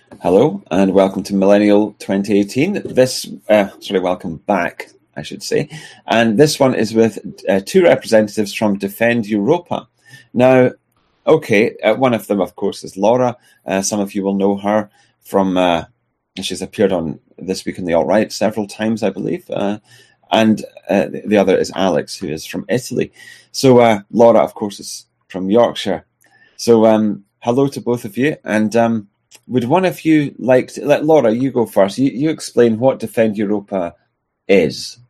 Hello and welcome to Millennial 2018. Welcome back, I should say. And this one is with two representatives from Defend Europa. Now, one of them, of course, is Laura. Some of you will know her from, she's appeared on This Week in the Alt-Right several times, I believe. And the other is Alex, who is from Italy. So Laura, of course, is from Yorkshire. So hello to both of you. And would one of you like to... Laura, you go first. You explain what Defend Europa is.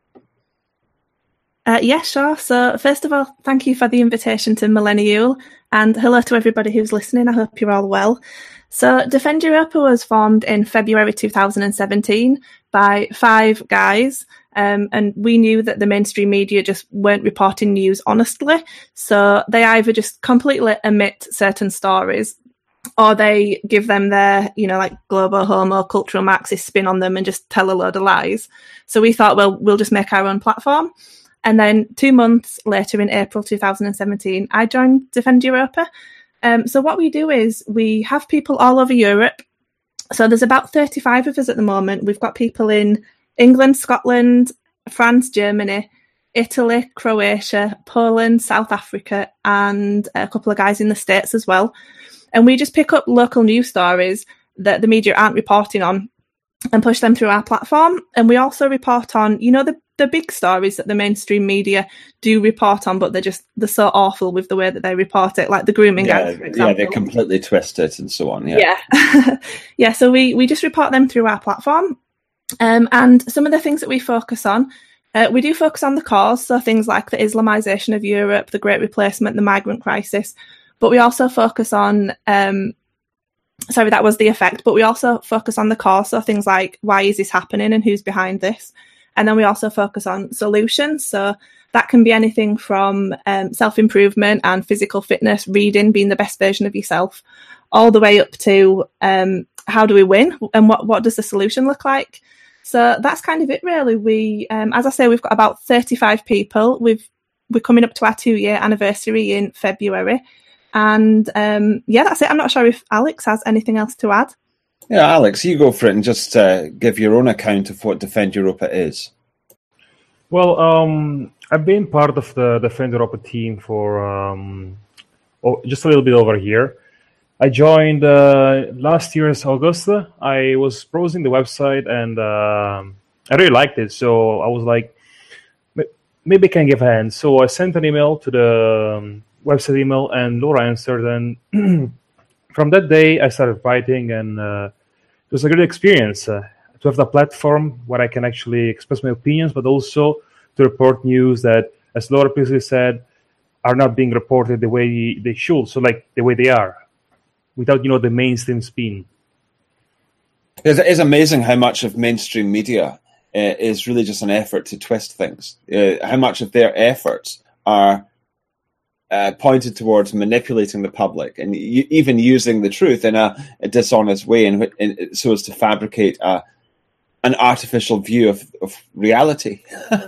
Yeah, sure. So first of all, thank you for the invitation to Millennial, and hello to everybody who's listening. I hope you're all well. So Defend Europa was formed in February 2017 by 5 guys, and we knew that the mainstream media just weren't reporting news honestly. So they either just completely omit certain stories, or they give them their, global homo cultural Marxist spin on them and just tell a load of lies. So we thought, well, we'll just make our own platform. And then 2 months later, in April 2017, I joined Defend Europa. So what we do is we have people all over Europe. So there's about 35 of us at the moment. We've got people in England, Scotland, France, Germany, Italy, Croatia, Poland, South Africa, and a couple of guys in the States as well. And we just pick up local news stories that the media aren't reporting on and push them through our platform. And we also report on, the big stories that the mainstream media do report on, but they're so awful with the way that they report it, like the grooming ads, for example. Yeah, they completely twist it and so on. Yeah. Yeah, so we just report them through our platform. And some of the things that we focus on, we do focus on the cause, so things like the Islamisation of Europe, the Great Replacement, the migrant crisis. But we also focus on, that was the effect, but we also focus on the cause, so things like why is this happening and who's behind this? And then we also focus on solutions. So that can be anything from self-improvement and physical fitness, reading, being the best version of yourself, all the way up to how do we win and what does the solution look like? So that's kind of it, really. We, as I say, we've got about 35 people. We're coming up to our 2-year anniversary in February. And that's it. I'm not sure if Alex has anything else to add. Yeah, Alex, you go for it and just give your own account of what Defend Europa is. Well, I've been part of the Defend Europa team for just a little bit over a year. I joined last year's August. I was browsing the website and I really liked it. So I was like, maybe I can give a hand. So I sent an email to the website email, and Laura answered. And from that day, I started writing, and it was a great experience to have the platform where I can actually express my opinions, but also to report news that, as Laura previously said, are not being reported the way they should, so like the way they are, without the mainstream spin. It's amazing how much of mainstream media is really just an effort to twist things. How much of their efforts are pointed towards manipulating the public and even using the truth in a dishonest way, so as to fabricate an artificial view of reality.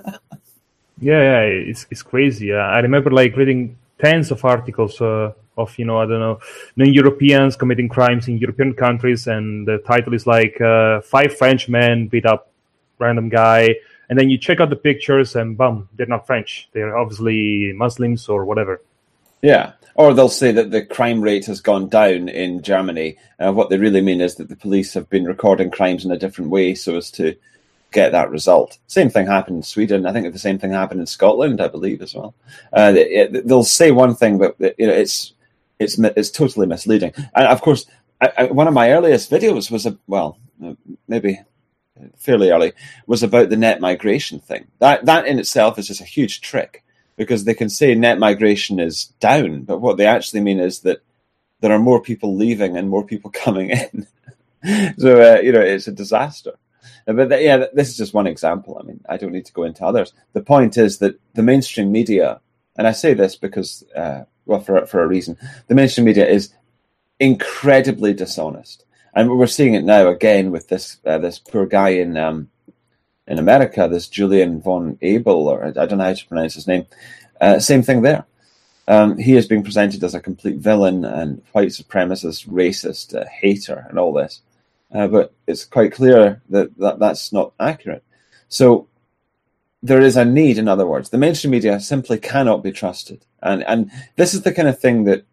Yeah, it's crazy. I remember reading tens of articles of non-Europeans committing crimes in European countries, and the title is 5 French men beat up random guy, and then you check out the pictures and boom, they're not French. They're obviously Muslims or whatever. Yeah, or they'll say that the crime rate has gone down in Germany. What they really mean is that the police have been recording crimes in a different way so as to get that result. Same thing happened in Sweden. I think the same thing happened in Scotland, I believe, as well. They'll say one thing, but it's totally misleading. And of course, one of my earliest videos was maybe fairly early, was about the net migration thing. That in itself is just a huge trick, because they can say net migration is down, but what they actually mean is that there are more people leaving and more people coming in. So, it's a disaster. But this is just one example. I mean, I don't need to go into others. The point is that the mainstream media, and I say this because, for a reason, the mainstream media is incredibly dishonest. And we're seeing it now again with this poor guy in America, this Julian von Abel, or I don't know how to pronounce his name. Same thing there. he is being presented as a complete villain and white supremacist, racist, hater, and all this. But it's quite clear that that's not accurate. So there is a need, in other words. The mainstream media simply cannot be trusted. And this is the kind of thing that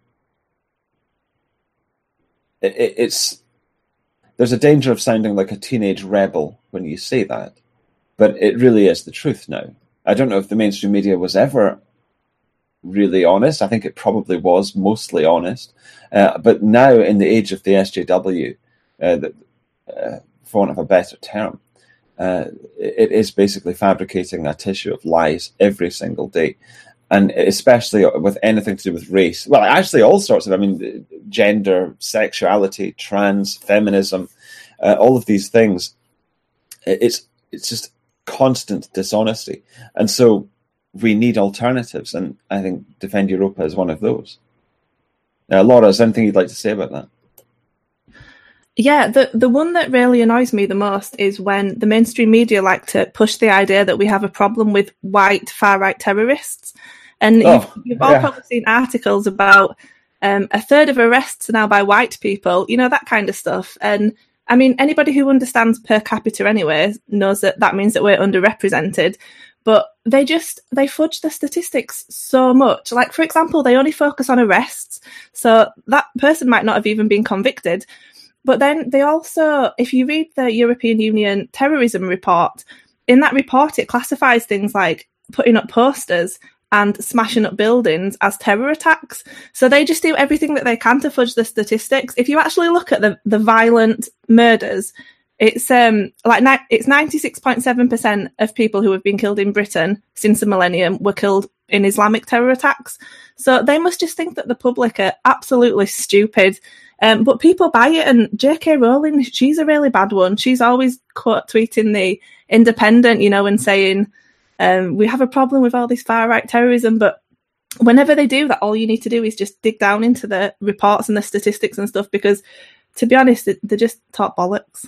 there's a danger of sounding like a teenage rebel when you say that. But it really is the truth now. I don't know if the mainstream media was ever really honest. I think it probably was mostly honest. But now, in the age of the SJW, for want of a better term, it is basically fabricating a tissue of lies every single day. And especially with anything to do with race. Well, actually all sorts of, gender, sexuality, trans, feminism, all of these things. It's just constant dishonesty. And so we need alternatives. And I think Defend Europa is one of those. Now, Laura, is there anything you'd like to say about that? Yeah, the one that really annoys me the most is when the mainstream media like to push the idea that we have a problem with white far-right terrorists. And you've all probably seen articles about a third of arrests now by white people, that kind of stuff. And anybody who understands per capita anyway knows that means that we're underrepresented. But they fudge the statistics so much. Like, for example, they only focus on arrests. So that person might not have even been convicted. But then they also, if you read the European Union terrorism report, in that report it classifies things like putting up posters and smashing up buildings as terror attacks. So they just do everything that they can to fudge the statistics. If you actually look at the violent murders, it's 96.7% of people who have been killed in Britain since the millennium were killed in Islamic terror attacks. So they must just think that the public are absolutely stupid. But people buy it, and J.K. Rowling, she's a really bad one. She's always quote tweeting the Independent, and saying, we have a problem with all this far-right terrorism, but whenever they do that, all you need to do is just dig down into the reports and the statistics and stuff, because, to be honest, they're just top bollocks.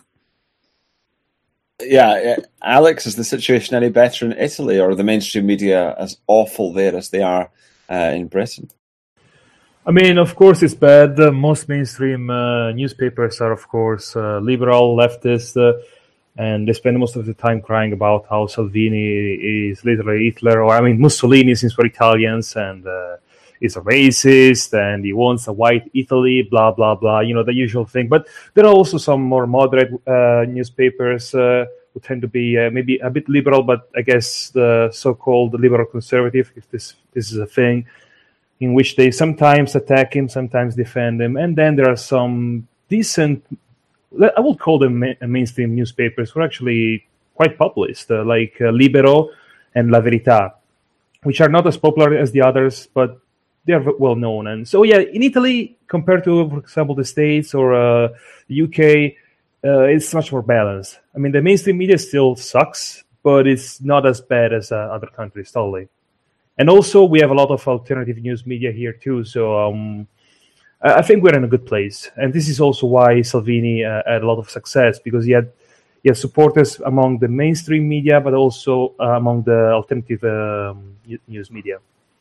Yeah, Alex, is the situation any better in Italy, or are the mainstream media as awful there as they are in Britain? Of course it's bad. Most mainstream newspapers are, of course, liberal, leftist, and they spend most of the time crying about how Salvini is literally Hitler, or Mussolini since we're Italians, and is a racist, and he wants a white Italy, blah, blah, blah, the usual thing. But there are also some more moderate newspapers who tend to be maybe a bit liberal, but I guess the so-called liberal conservative, if this is a thing, in which they sometimes attack him, sometimes defend him. And then there are some decent, I would call them mainstream newspapers, who are actually quite populist, like Libero and La Verità, which are not as popular as the others, but they are well known. And so, in Italy, compared to, for example, the States or the UK, it's much more balanced. The mainstream media still sucks, but it's not as bad as other countries, totally. And also, we have a lot of alternative news media here too. So I think we're in a good place. And this is also why Salvini had a lot of success, because he had supporters among the mainstream media, but also among the alternative news media.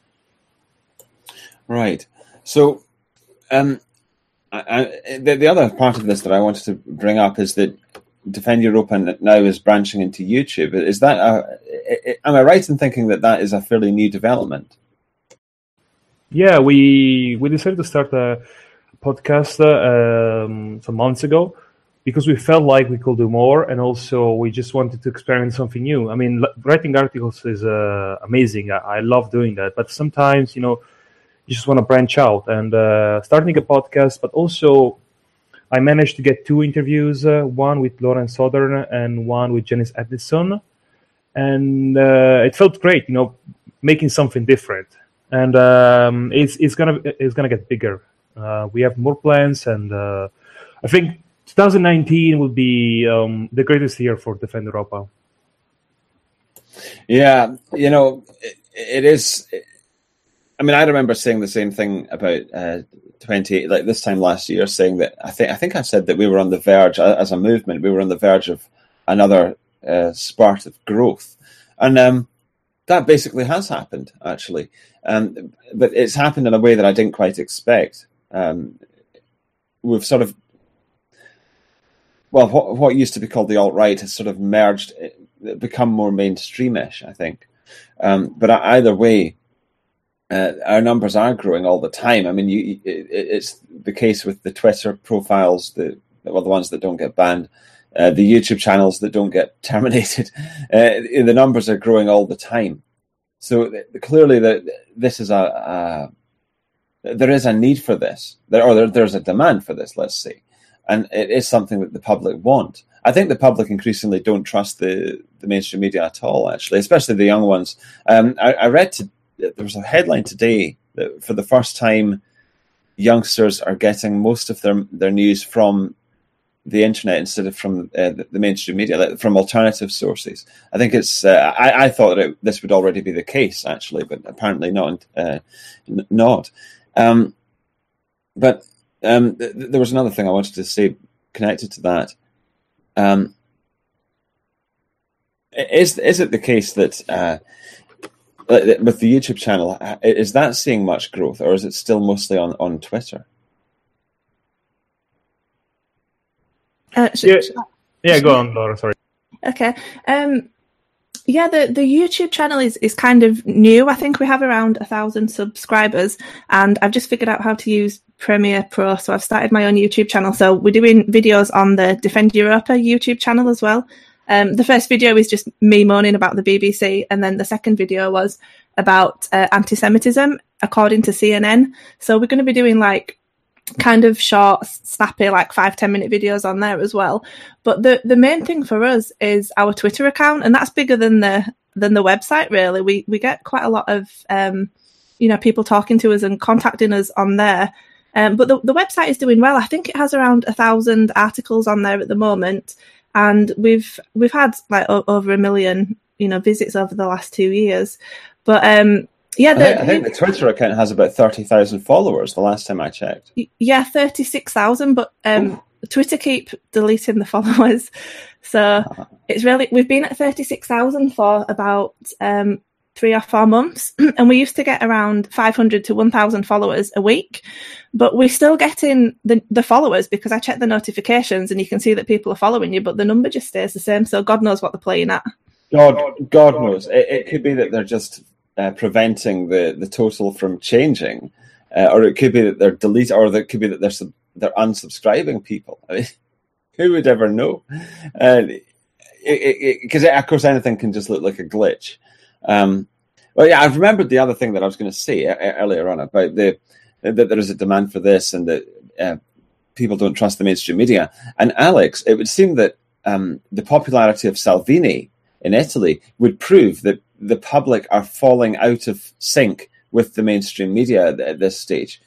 Right. So the other part of this that I wanted to bring up is that Defend Europa now is branching into YouTube. Is that am I right in thinking that is a fairly new development? Yeah, we decided to start a podcast some months ago because we felt like we could do more, and also we just wanted to experiment something new. Writing articles is amazing. I love doing that, but sometimes you just want to branch out, and starting a podcast, but also I managed to get 2 interviews, one with Lauren Southern and one with Janice Edison. And it felt great, making something different. And it's gonna get bigger. We have more plans, and I think 2019 will be the greatest year for Defend Europa. Yeah, it is. I remember saying the same thing about 20, like this time last year, saying that I think I said that we were on the verge, as a movement, we were on the verge of another spurt of growth. And that basically has happened, actually. But it's happened in a way that I didn't quite expect. We've sort of, well, what used to be called the alt-right has sort of merged, become more mainstreamish, I think. But either way, our numbers are growing all the time. I mean, it's the case with the Twitter profiles, the ones that don't get banned, the YouTube channels that don't get terminated. The numbers are growing all the time. So clearly, this is there is a need for this, there's a demand for this. Let's say, and it is something that the public want. I think the public increasingly don't trust the mainstream media at all. Actually, especially the young ones. I read there was a headline today that for the first time, youngsters are getting most of their news from the internet instead of from the mainstream media, from alternative sources. I think it's. I thought that this would already be the case, actually, but apparently not. But there was another thing I wanted to say connected to that. Is it the case that with the YouTube channel, is that seeing much growth, or is it still mostly on Twitter? Go on, Laura. Sorry. Okay. Yeah, the YouTube channel is kind of new. I think we have around 1,000 subscribers, and I've just figured out how to use Premiere Pro, so I've started my own YouTube channel. So we're doing videos on the Defend Europa YouTube channel as well. The first video is just me moaning about the BBC, and then the second video was about anti-Semitism, according to CNN. So we're going to be doing like kind of short, snappy, like 5-10 minute videos on there as well. But the main thing for us is our Twitter account, and that's bigger than the website. Really, we get quite a lot of people talking to us and contacting us on there. But the website is doing well. I think it has around 1,000 articles on there at the moment, and we've had like over 1 million visits over the last 2 years. But I think the Twitter account has about 30,000 followers the last time I checked. Yeah, 36,000, but Twitter keep deleting the followers. So it's really, we've been at 36,000 for about 3 or 4 months, and we used to get around 500 to 1,000 followers a week, but we're still getting the followers because I check the notifications and you can see that people are following you, but the number just stays the same. So God knows what they're playing at. God knows. It could be that they're just preventing the total from changing, or it could be that they're deleting, or it could be that they're unsubscribing people. I mean, who would ever know? Because of course anything can just look like a glitch. Well, yeah, I've remembered the other thing that I was going to say earlier on about that there is a demand for this, and that people don't trust the mainstream media. And Alex, it would seem that the popularity of Salvini in Italy would prove that the public are falling out of sync with the mainstream media at this stage,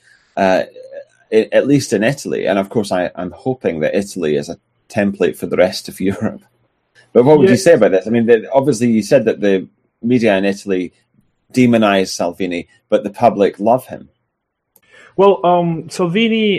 at least in Italy. And of course, I'm hoping that Italy is a template for the rest of Europe. But what would you say about this? I mean, obviously, you said that the media in Italy demonize Salvini, but the public love him. Well, Salvini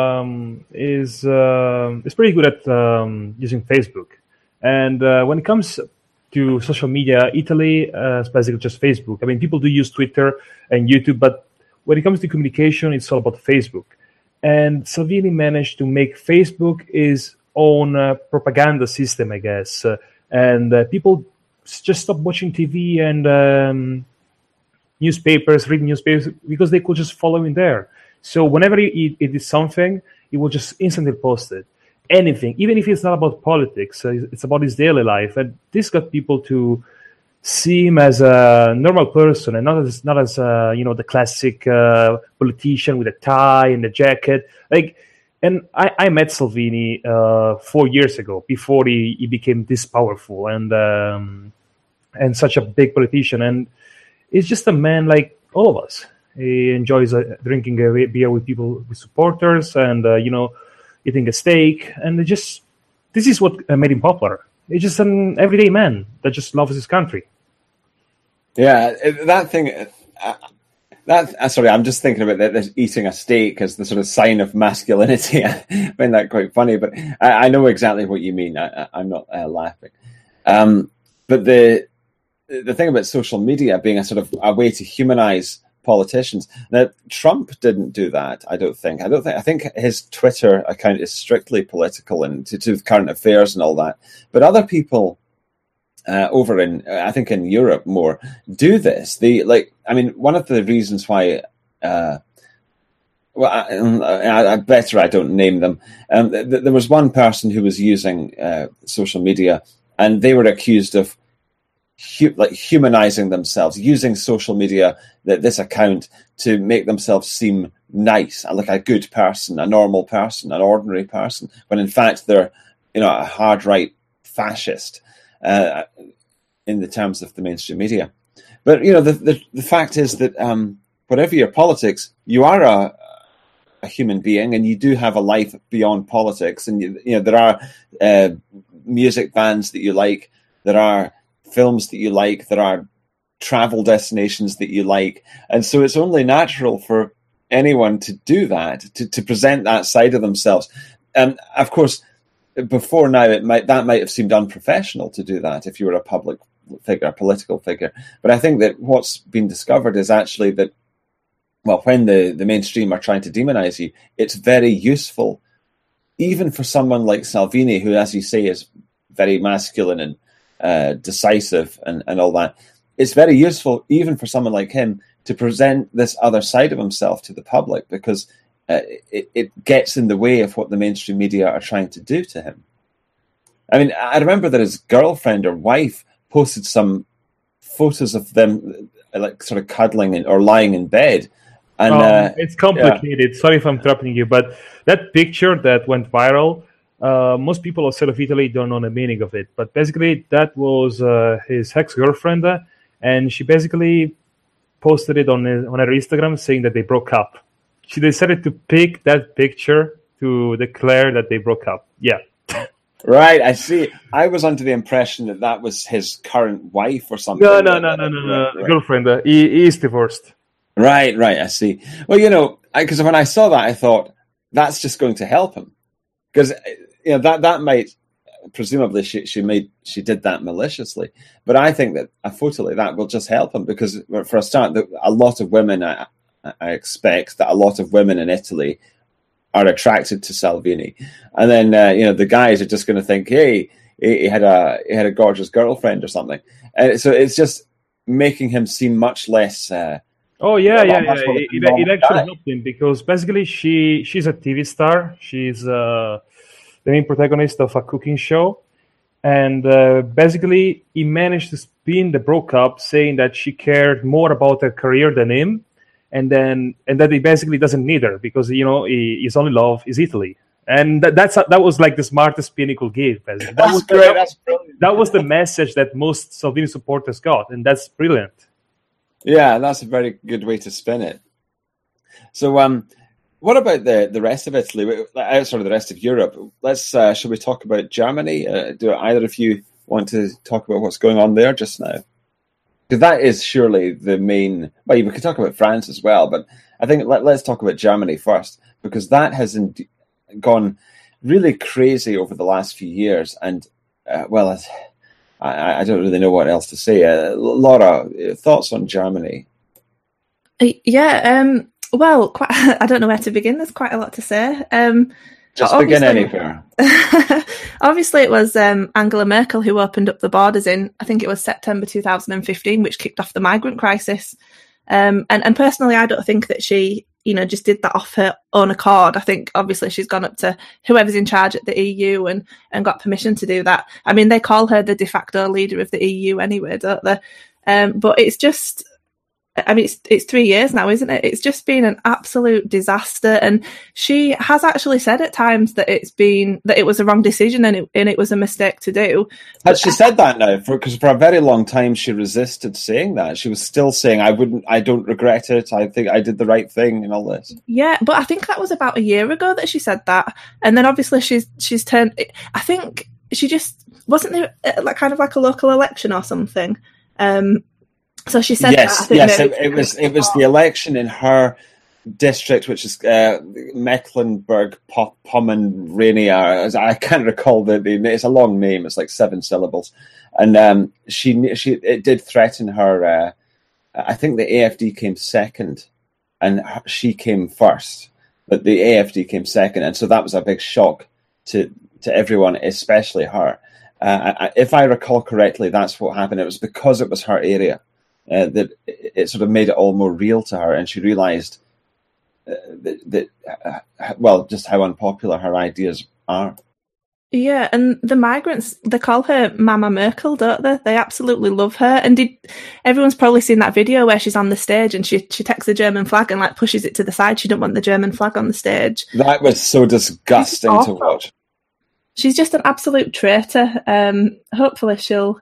is pretty good at using Facebook, and when it comes to social media, Italy is basically just Facebook. I mean, people do use Twitter and YouTube, but when it comes to communication, it's all about Facebook. And Salvini managed to make Facebook his own propaganda system, I guess, and people just stopped watching TV and newspapers, reading newspapers, because they could just follow him there. So whenever he did something, he will just instantly post it. Anything, even if it's not about politics, it's about his daily life. And this got people to see him as a normal person and not as the classic politician with a tie and a jacket. And I met Salvini 4 years ago, before he became this powerful and such a big politician. And he's just a man like all of us. He enjoys drinking a beer with people, with supporters, and eating a steak. And this is what made him popular. He's just an everyday man that just loves his country. Yeah, that thing. Sorry, I'm just thinking about that. Eating a steak as the sort of sign of masculinity. I find that quite funny, but I know exactly what you mean. I'm not laughing. But the thing about social media being a sort of a way to humanize politicians. Now, Trump didn't do that. I think his Twitter account is strictly political and to do with current affairs and all that. But other people over in, I think in Europe more, do this. One of the reasons why. I better I don't name them. There was one person who was using social media, and they were accused of humanizing themselves, using social media, this account, to make themselves seem nice, like a good person, a normal person, an ordinary person, when in fact they're, a hard right fascist in the terms of the mainstream media. But the fact is that whatever your politics, you are a human being, and you do have a life beyond politics. And there are music bands that you like, there are films that you like, there are travel destinations that you like, and so it's only natural for anyone to do that, to present that side of themselves. And of course, before now, that might have seemed unprofessional to do that if you were a public figure, a political figure. But I think that what's been discovered is actually that, well, when the mainstream are trying to demonize you, it's very useful, even for someone like Salvini, who, as you say, is very masculine and decisive and all that. It's very useful, even for someone like him, to present this other side of himself to the public, because it gets in the way of what the mainstream media are trying to do to him. I mean, I remember that his girlfriend or wife posted some photos of them like sort of cuddling or lying in bed. And it's complicated. Yeah. Sorry if I'm interrupting you, but that picture that went viral, most people outside of Italy don't know the meaning of it. But basically, that was his ex-girlfriend, and she basically posted it on her Instagram saying that they broke up. She decided to pick that picture to declare that they broke up. Yeah. Right, I see. I was under the impression that was his current wife or something. No. Girlfriend. He is divorced. Right, I see. Well, because when I saw that, I thought, that's just going to help him. Because, that might, presumably she did that maliciously. But I think that a photo like that will just help him, because for a start, a lot of women, I expect that a lot of women in Italy are attracted to Salvini. And then, the guys are just going to think, hey, he had a gorgeous girlfriend or something. So it's just making him seem much less... yeah. It actually helped him, because basically she's a TV star. She's the main protagonist of a cooking show. And basically he managed to spin the breakup, saying that she cared more about her career than him. And that he basically doesn't need her, because his only love is Italy, and that was like the smartest spin he could give. Basically. That's great. That's brilliant. That was the message that most Salvini supporters got, and that's brilliant. Yeah, that's a very good way to spin it. So, what about the rest of Italy? The rest of Europe. Let's. Shall we talk about Germany? Do either of you want to talk about what's going on there just now? Because that is surely the main... Well, we could talk about France as well, but I think let's talk about Germany first, because that has gone really crazy over the last few years. And, I don't really know what else to say. Laura, thoughts on Germany? Yeah, I don't know where to begin. There's quite a lot to say. Just begin anywhere. Obviously, it was Angela Merkel who opened up the borders I think it was September 2015, which kicked off the migrant crisis. And personally, I don't think that she, just did that off her own accord. I think obviously she's gone up to whoever's in charge at the EU and got permission to do that. I mean, they call her the de facto leader of the EU anyway, don't they? But it's just... I mean, it's 3 years now, isn't it? It's just been an absolute disaster. And she has actually said at times that it was a wrong decision and it was a mistake to do. Has she said that now? Because for a very long time she resisted saying that. She was still saying, I don't regret it. I think I did the right thing and all this. Yeah, but I think that was about a year ago that she said that. And then obviously she's turned. I think she just wasn't there like kind of like a local election or something. So she said yes, that. It was the election in her district, which is Mecklenburg-Pomerania. I can't recall the name. It's a long name. It's like 7 syllables, and it did threaten her. I think the AFD came second, and she came first, but the AFD came second, and so that was a big shock to everyone, especially her. If I recall correctly, that's what happened. It was because it was her area that it sort of made it all more real to her, and she realised just how unpopular her ideas are. Yeah, and the migrants, they call her Mama Merkel, don't they? They absolutely love her. And everyone's probably seen that video where she's on the stage and she takes the German flag and like pushes it to the side. She didn't want the German flag on the stage. That was so disgusting to watch. She's just an absolute traitor. Hopefully she'll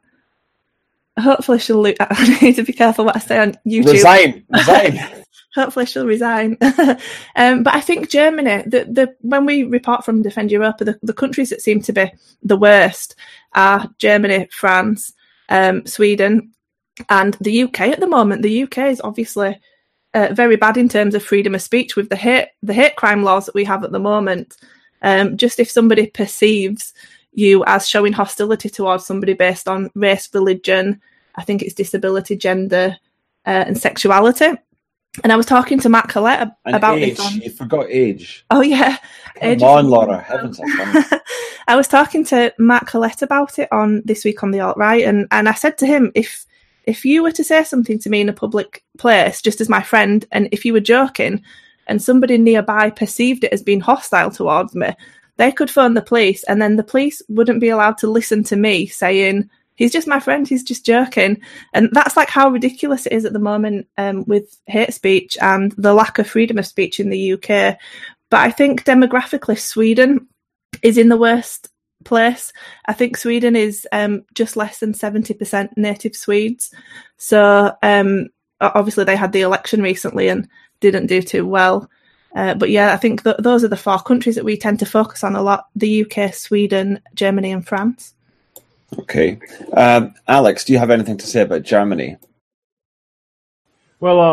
I need to be careful what I say on YouTube. Resign. Hopefully she'll resign. But I think Germany, when we report from Defend Europa, the countries that seem to be the worst are Germany, France, Sweden, and the UK at the moment. The UK is obviously very bad in terms of freedom of speech with the hate crime laws that we have at the moment. Just if somebody perceives you as showing hostility towards somebody based on race, religion, I think it's disability, gender, and sexuality. And I was talking to Matt Collette about age. this. You forgot age. Oh, yeah. Come on, Laura. Heavens. I was talking to Matt Collette about it on This Week on the Alt-Right, and I said to him, if you were to say something to me in a public place, just as my friend, and if you were joking, and somebody nearby perceived it as being hostile towards me, they could phone the police, and then the police wouldn't be allowed to listen to me saying, he's just my friend, he's just joking. And that's like how ridiculous it is at the moment with hate speech and the lack of freedom of speech in the UK. But I think demographically, Sweden is in the worst place. I think Sweden is just less than 70% native Swedes. So obviously they had the election recently and didn't do too well. But yeah, I think those are the 4 countries that we tend to focus on a lot: the UK, Sweden, Germany and France. Okay. Alex, do you have anything to say about Germany? Well,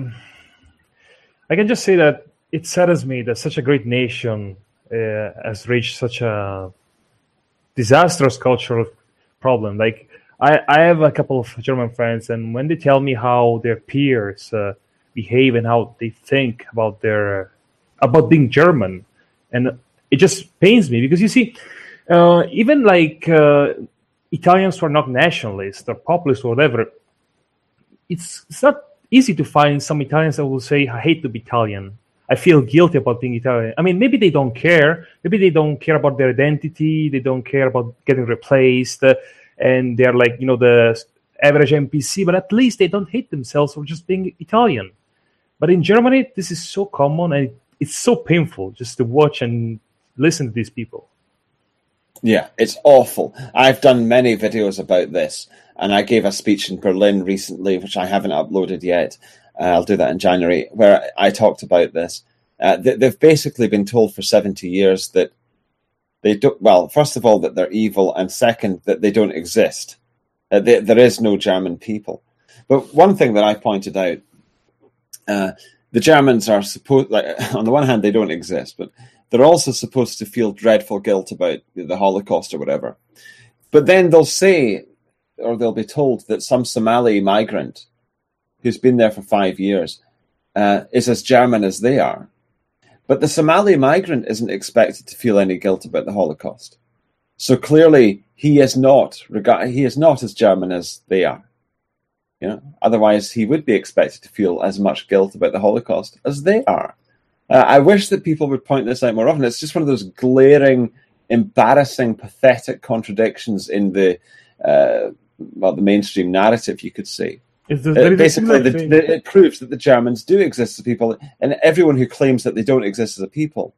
I can just say that it saddens me that such a great nation has reached such a disastrous cultural problem. Like, I have a couple of German friends, and when they tell me how their peers behave and how they think about being German, and it just pains me because you see, even like Italians who are not nationalists or populists or whatever, it's not easy to find some Italians that will say, I hate to be Italian. I feel guilty about being Italian. I mean, maybe they don't care. Maybe they don't care about their identity. They don't care about getting replaced. And they're like, the average NPC, but at least they don't hate themselves for just being Italian. But in Germany, this is so common, and it's so painful just to watch and listen to these people. Yeah, it's awful. I've done many videos about this, and I gave a speech in Berlin recently, which I haven't uploaded yet. I'll do that in January, where I talked about this. They've basically been told for 70 years that they don't. Well, first of all, that they're evil, and second, that they don't exist. There is no German people. But one thing that I pointed out, the Germans are supposed, on the one hand, they don't exist, but they're also supposed to feel dreadful guilt about the Holocaust or whatever. But then they'll say, or they'll be told, that some Somali migrant who's been there for 5 years is as German as they are. But the Somali migrant isn't expected to feel any guilt about the Holocaust. So clearly he is not as German as they are. Otherwise he would be expected to feel as much guilt about the Holocaust as they are. I wish that people would point this out more often. It's just one of those glaring, embarrassing, pathetic contradictions in the mainstream narrative, you could say. Basically, it proves that the Germans do exist as people, and everyone who claims that they don't exist as a people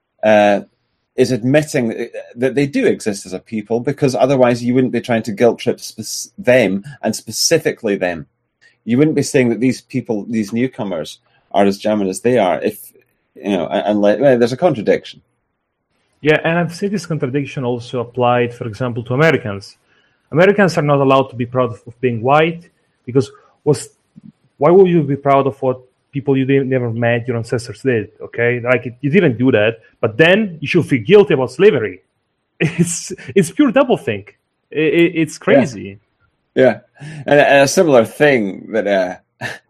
is admitting that they do exist as a people, because otherwise you wouldn't be trying to guilt trip them, and specifically them. You wouldn't be saying that these people, these newcomers, are as German as they are, if there's a contradiction. Yeah, and I've seen this contradiction also applied, for example, to Americans. Americans are not allowed to be proud of being white, because why would you be proud of what people you never met, your ancestors did. Okay, like you didn't do that, but then you should feel guilty about slavery. It's pure doublethink. It's crazy. Yeah. And a similar thing that,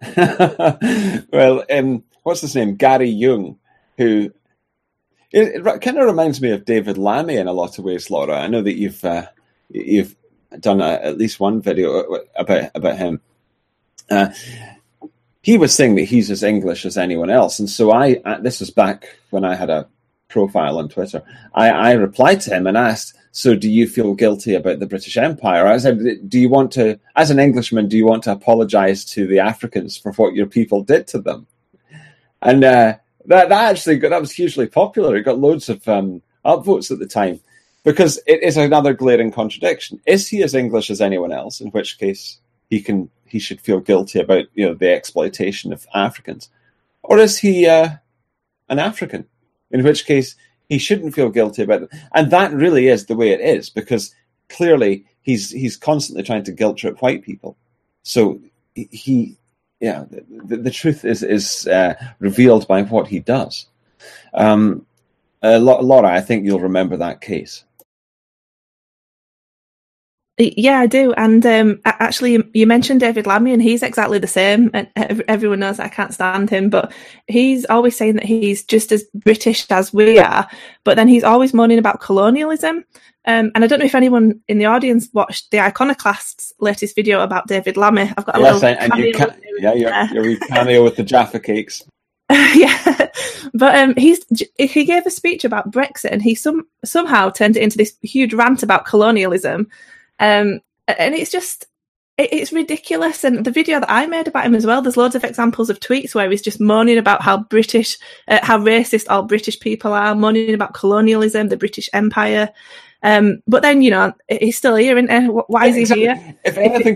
what's his name? Gary Jung, who it kind of reminds me of David Lammy in a lot of ways, Laura. I know that you've done at least one video about him. He was saying that he's as English as anyone else, and so this was back when I had a profile on Twitter. I replied to him and asked, so do you feel guilty about the British Empire? I said, do you want to, as an Englishman, do you want to apologize to the Africans for what your people did to them? And that was hugely popular. It got loads of upvotes at the time because it is another glaring contradiction. Is he as English as anyone else? In which case he should feel guilty about the exploitation of Africans, or is he an African? In which case he shouldn't feel guilty about it. And that really is the way it is, because clearly he's constantly trying to guilt trip white people. So the truth is revealed by what he does. Laura, I think you'll remember that case. Yeah, I do. And actually, you mentioned David Lammy, and he's exactly the same. And everyone knows I can't stand him, but he's always saying that he's just as British as we are. But then he's always moaning about colonialism. And I don't know if anyone in the audience watched the Iconoclasts' latest video about David Lammy. I've got a little your cameo with the Jaffa cakes. Yeah, but he gave a speech about Brexit, and he somehow turned it into this huge rant about colonialism. And it's ridiculous. And the video that I made about him as well, there's loads of examples of tweets where he's just moaning about how racist all British people are, moaning about colonialism, the British Empire. But then, he's still here, isn't he? Why is he here? If anything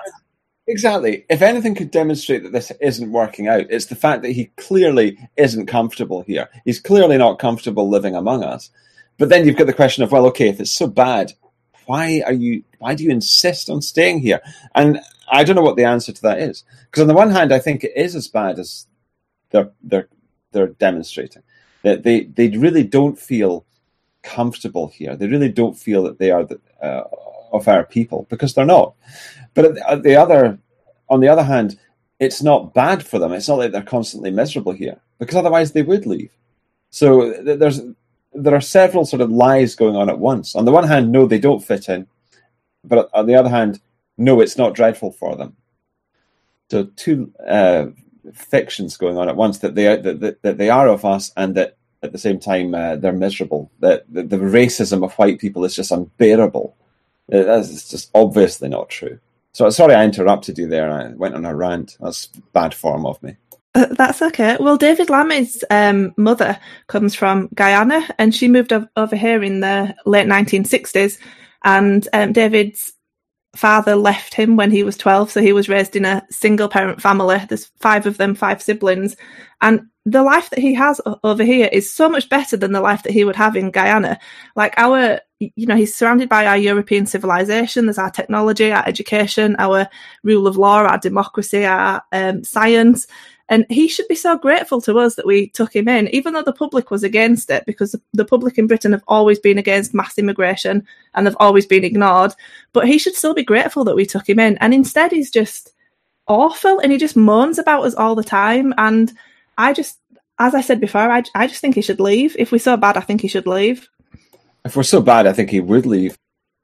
could demonstrate that this isn't working out, it's the fact that he clearly isn't comfortable here. He's clearly not comfortable living among us. But then you've got the question of, well, okay, if it's so bad, why do you insist on staying here? And I don't know what the answer to that is. Because on the one hand, I think it is as bad as they're demonstrating. That they really don't feel comfortable here. They really don't feel that they are of our people, because they're not. But on the other hand, it's not bad for them. It's not like they're constantly miserable here, because otherwise they would leave. So there are several sort of lies going on at once. On the one hand, no, they don't fit in. But on the other hand, no, it's not dreadful for them. So two fictions going on at once, that they are of us, and that at the same time they're miserable. That the racism of white people is just unbearable. That's just obviously not true. So sorry I interrupted you there. I went on a rant. That's bad form of me. That's okay. Well, David Lammy's mother comes from Guyana, and she moved over here in the late 1960s. And David's father left him when he was 12, so he was raised in a single-parent family. There's 5 of them, 5 siblings. And the life that he has over here is so much better than the life that he would have in Guyana. Like he's surrounded by our European civilization. There's our technology, our education, our rule of law, our democracy, our science. And he should be so grateful to us that we took him in, even though the public was against it, because the public in Britain have always been against mass immigration and they've always been ignored. But he should still be grateful that we took him in. And instead, he's just awful, and he just moans about us all the time. And as I said before, I just think he should leave. If we're so bad, I think he should leave. If we're so bad, I think he would leave.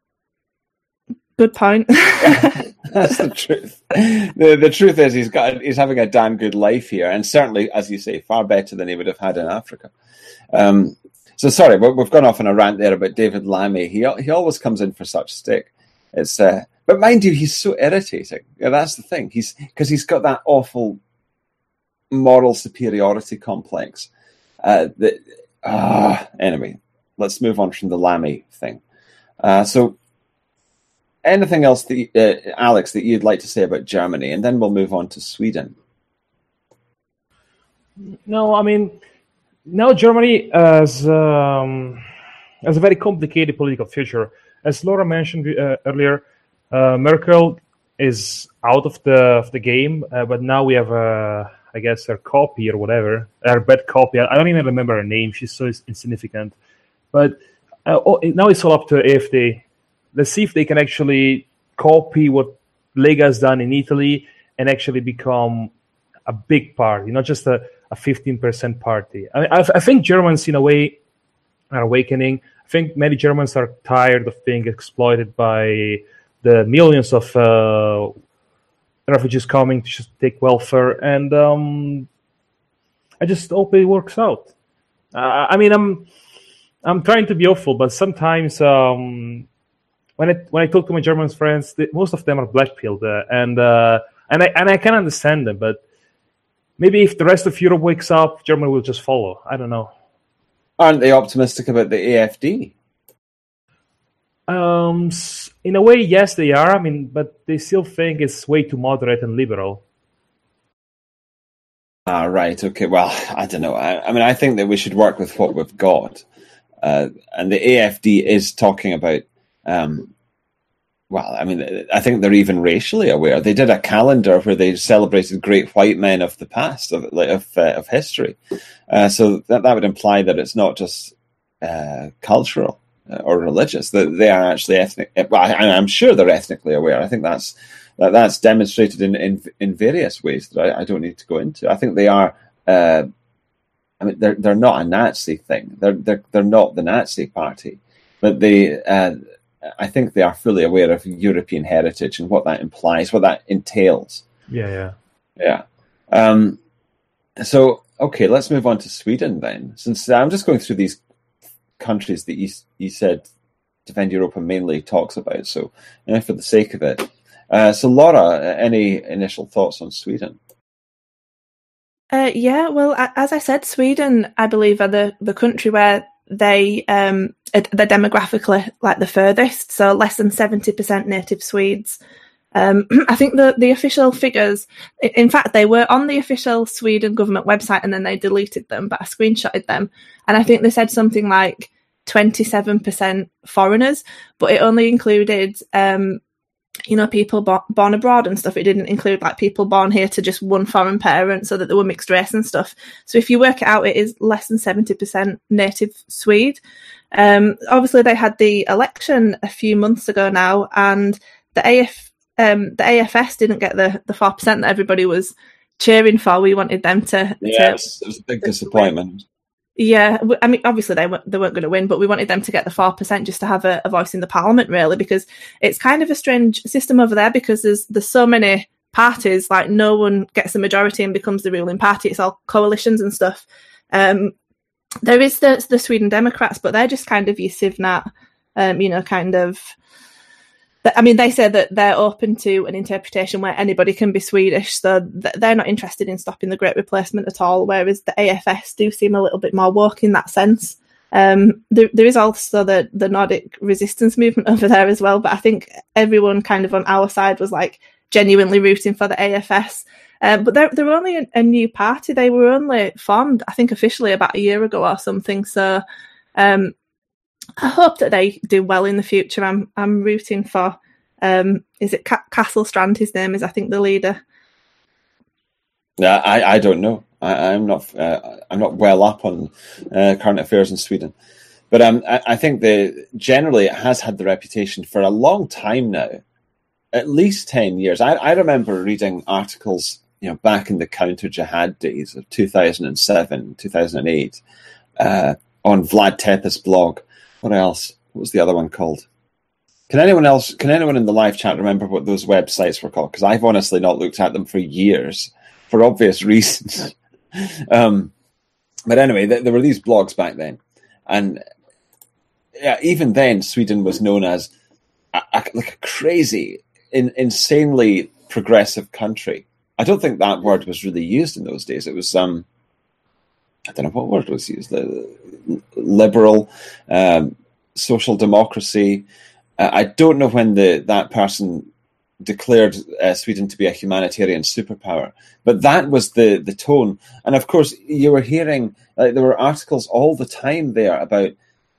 Good point. That's the truth. The truth is he's having a damn good life here, and certainly, as you say, far better than he would have had in Africa. So sorry, we've gone off on a rant there about David Lammy. He always comes in for such stick. But mind you, he's so irritating. Yeah, that's the thing. Because he's got that awful moral superiority complex. Anyway, let's move on from the Lammy thing. So. Anything else, Alex, that you'd like to say about Germany? And then we'll move on to Sweden. No, I mean, now Germany has a very complicated political future. As Laura mentioned earlier, Merkel is out of the game, but now we have I guess, her copy or whatever, her bad copy. I don't even remember her name. She's so insignificant. But now it's all up to AfD. Let's see if they can actually copy what Lega's done in Italy and actually become a big party, not just a 15% party. I think Germans, in a way, are awakening. I think many Germans are tired of being exploited by the millions of refugees coming to just take welfare, and I just hope it works out. I'm trying to be hopeful, but sometimes when I talk to my German friends, most of them are black-pilled, and I can understand them. But maybe if the rest of Europe wakes up, Germany will just follow. I don't know. Aren't they optimistic about the AfD? In a way, yes, they are. But they still think it's way too moderate and liberal. Right. Okay. Well, I don't know. I think that we should work with what we've got. And the AfD is talking about, I think they're even racially aware. They did a calendar where they celebrated great white men of the past, of history. So that would imply that it's not just cultural or religious, that they are actually ethnic. Well, I'm sure they're ethnically aware. I think that's demonstrated in various ways that I don't need to go into. I think they are. They're not a Nazi thing. They're not the Nazi party, but I think they are fully aware of European heritage and what that implies, what that entails. Yeah. So, okay, let's move on to Sweden then. Since I'm just going through these countries that you said Defend Europa mainly talks about. So, for the sake of it, so Laura, any initial thoughts on Sweden? Well, as I said, Sweden, I believe, are the country where they're demographically like the furthest, so less than 70% native Swedes. I think the official figures, in fact, they were on the official Sweden government website and then they deleted them, but I screenshotted them. And I think they said something like 27% foreigners, but it only included people born abroad and stuff. It didn't include like people born here to just one foreign parent, so that they were mixed race and stuff. So if you work it out, it is less than 70% native Swede. Obviously, they had the election a few months ago now, and the AFS didn't get the 4% that everybody was cheering for. We wanted them to. Yes, it was a big disappointment. Yeah, obviously they weren't going to win, but we wanted them to get the 4% just to have a voice in the parliament, really, because it's kind of a strange system over there because there's so many parties, like no one gets the majority and becomes the ruling party. It's all coalitions and stuff. There is the Sweden Democrats, but they're just kind of your Sivnat, they say that they're open to an interpretation where anybody can be Swedish, so they're not interested in stopping the Great Replacement at all, whereas the AFS do seem a little bit more woke in that sense. There is also the Nordic resistance movement over there as well, but I think everyone kind of on our side was like genuinely rooting for the AFS. But they're only a new party. They were only formed, I think, officially about a year ago or something, so I hope that they do well in the future. I'm rooting for, is it Castle Strand? His name is, I think, the leader. Yeah, I don't know. I'm not well up on current affairs in Sweden, but I think generally it has had the reputation for a long time now, at least 10 years. I remember reading articles, back in the counter jihad days of 2007, 2008, on Vlad Tepes' blog. What else? What was the other one called? Can anyone in the live chat remember what those websites were called? Because I've honestly not looked at them for years, for obvious reasons. But anyway, there were these blogs back then. And yeah, even then, Sweden was known as a crazy, insanely progressive country. I don't think that word was really used in those days. It was I don't know what word was used. Liberal, social democracy. I don't know when that person declared Sweden to be a humanitarian superpower, but that was the tone. And of course, you were hearing there were articles all the time there about,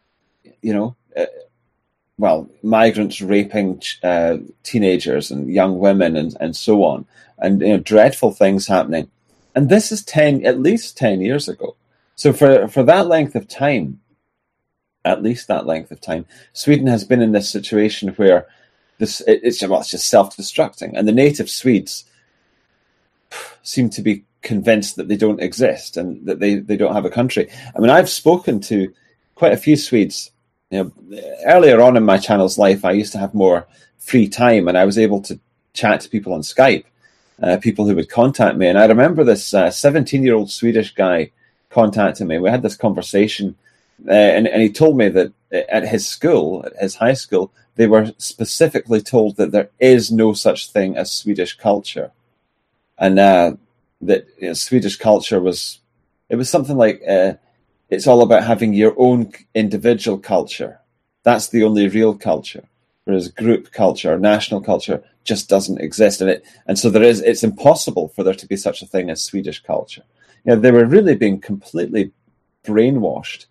migrants raping teenagers and young women and so on, and dreadful things happening. And this is at least 10 years ago. So for that length of time, at least that length of time, Sweden has been in this situation where it's just self-destructing. And the native Swedes seem to be convinced that they don't exist and that they don't have a country. I mean, I've spoken to quite a few Swedes. Earlier on in my channel's life, I used to have more free time, and I was able to chat to people on Skype, people who would contact me. And I remember this 17-year-old Swedish guy contacted me. We had this conversation, and he told me that at his school, at his high school, they were specifically told that there is no such thing as Swedish culture. And that Swedish culture was something like it's all about having your own individual culture. That's the only real culture, whereas group culture, national culture, just doesn't exist. And so it's impossible for there to be such a thing as Swedish culture. They were really being completely brainwashed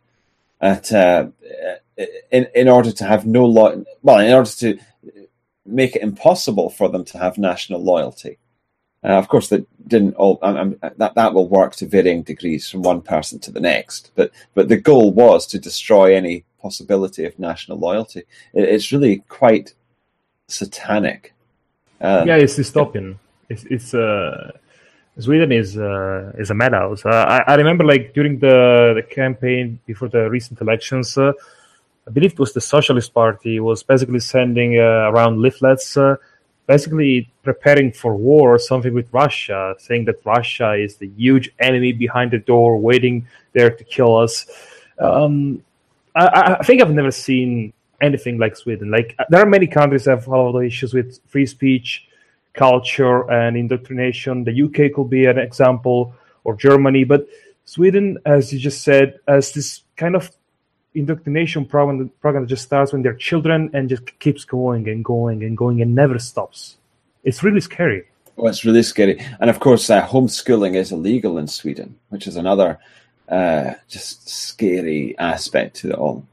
in order to have in order to make it impossible for them to have national loyalty. Of course, that didn't all. That will work to varying degrees from one person to the next. But the goal was to destroy any possibility of national loyalty. It's really quite satanic. It's dystopian. Sweden is a madhouse. I remember, like, during the campaign before the recent elections, I believe it was the Socialist Party was basically sending around leaflets. Basically preparing for war or something with Russia, saying that Russia is the huge enemy behind the door waiting there to kill us. I think I've never seen anything like Sweden. Like, there are many countries that have a lot of issues with free speech, culture, and indoctrination. The UK could be an example, or Germany. But Sweden, as you just said, has this kind of indoctrination program that just starts when they're children and just keeps going and going and going and never stops. It's really scary. Well, it's really scary. And of course, homeschooling is illegal in Sweden, which is another just scary aspect to it all.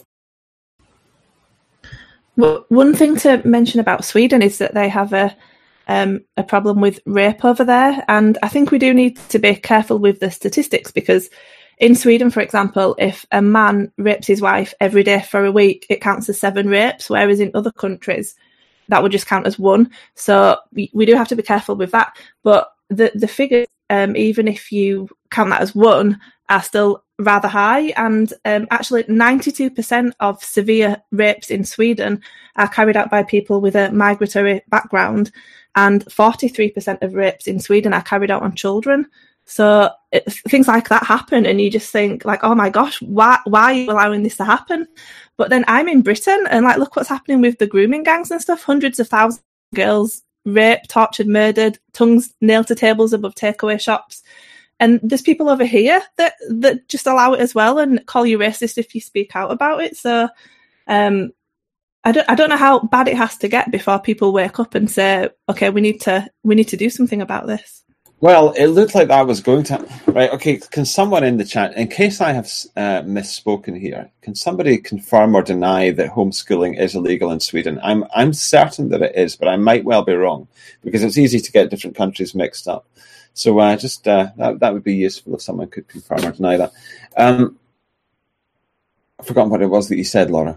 Well, one thing to mention about Sweden is that they have a problem with rape over there. And I think we do need to be careful with the statistics, because in Sweden, for example, if a man rapes his wife every day for a week, it counts as 7 rapes, whereas in other countries, that would just count as 1. So we do have to be careful with that. But the figures, even if you count that as 1, are still rather high. And actually, 92% of severe rapes in Sweden are carried out by people with a migratory background, and 43% of rapes in Sweden are carried out on children. So things like that happen, and you just think, like, oh my gosh, why are you allowing this to happen? But then I'm in Britain, and like, look what's happening with the grooming gangs and stuff. Hundreds of thousands of girls raped, tortured, murdered, tongues nailed to tables above takeaway shops. And there's people over here that just allow it as well and call you racist if you speak out about it. So I don't know how bad it has to get before people wake up and say, okay, we need to do something about this. Well, it looked like that was going to... Right, okay, can someone in the chat, in case I have misspoken here, can somebody confirm or deny that homeschooling is illegal in Sweden? I'm certain that it is, but I might well be wrong, because it's easy to get different countries mixed up. So that would be useful if someone could confirm or deny that. I've forgotten what it was that you said, Laura.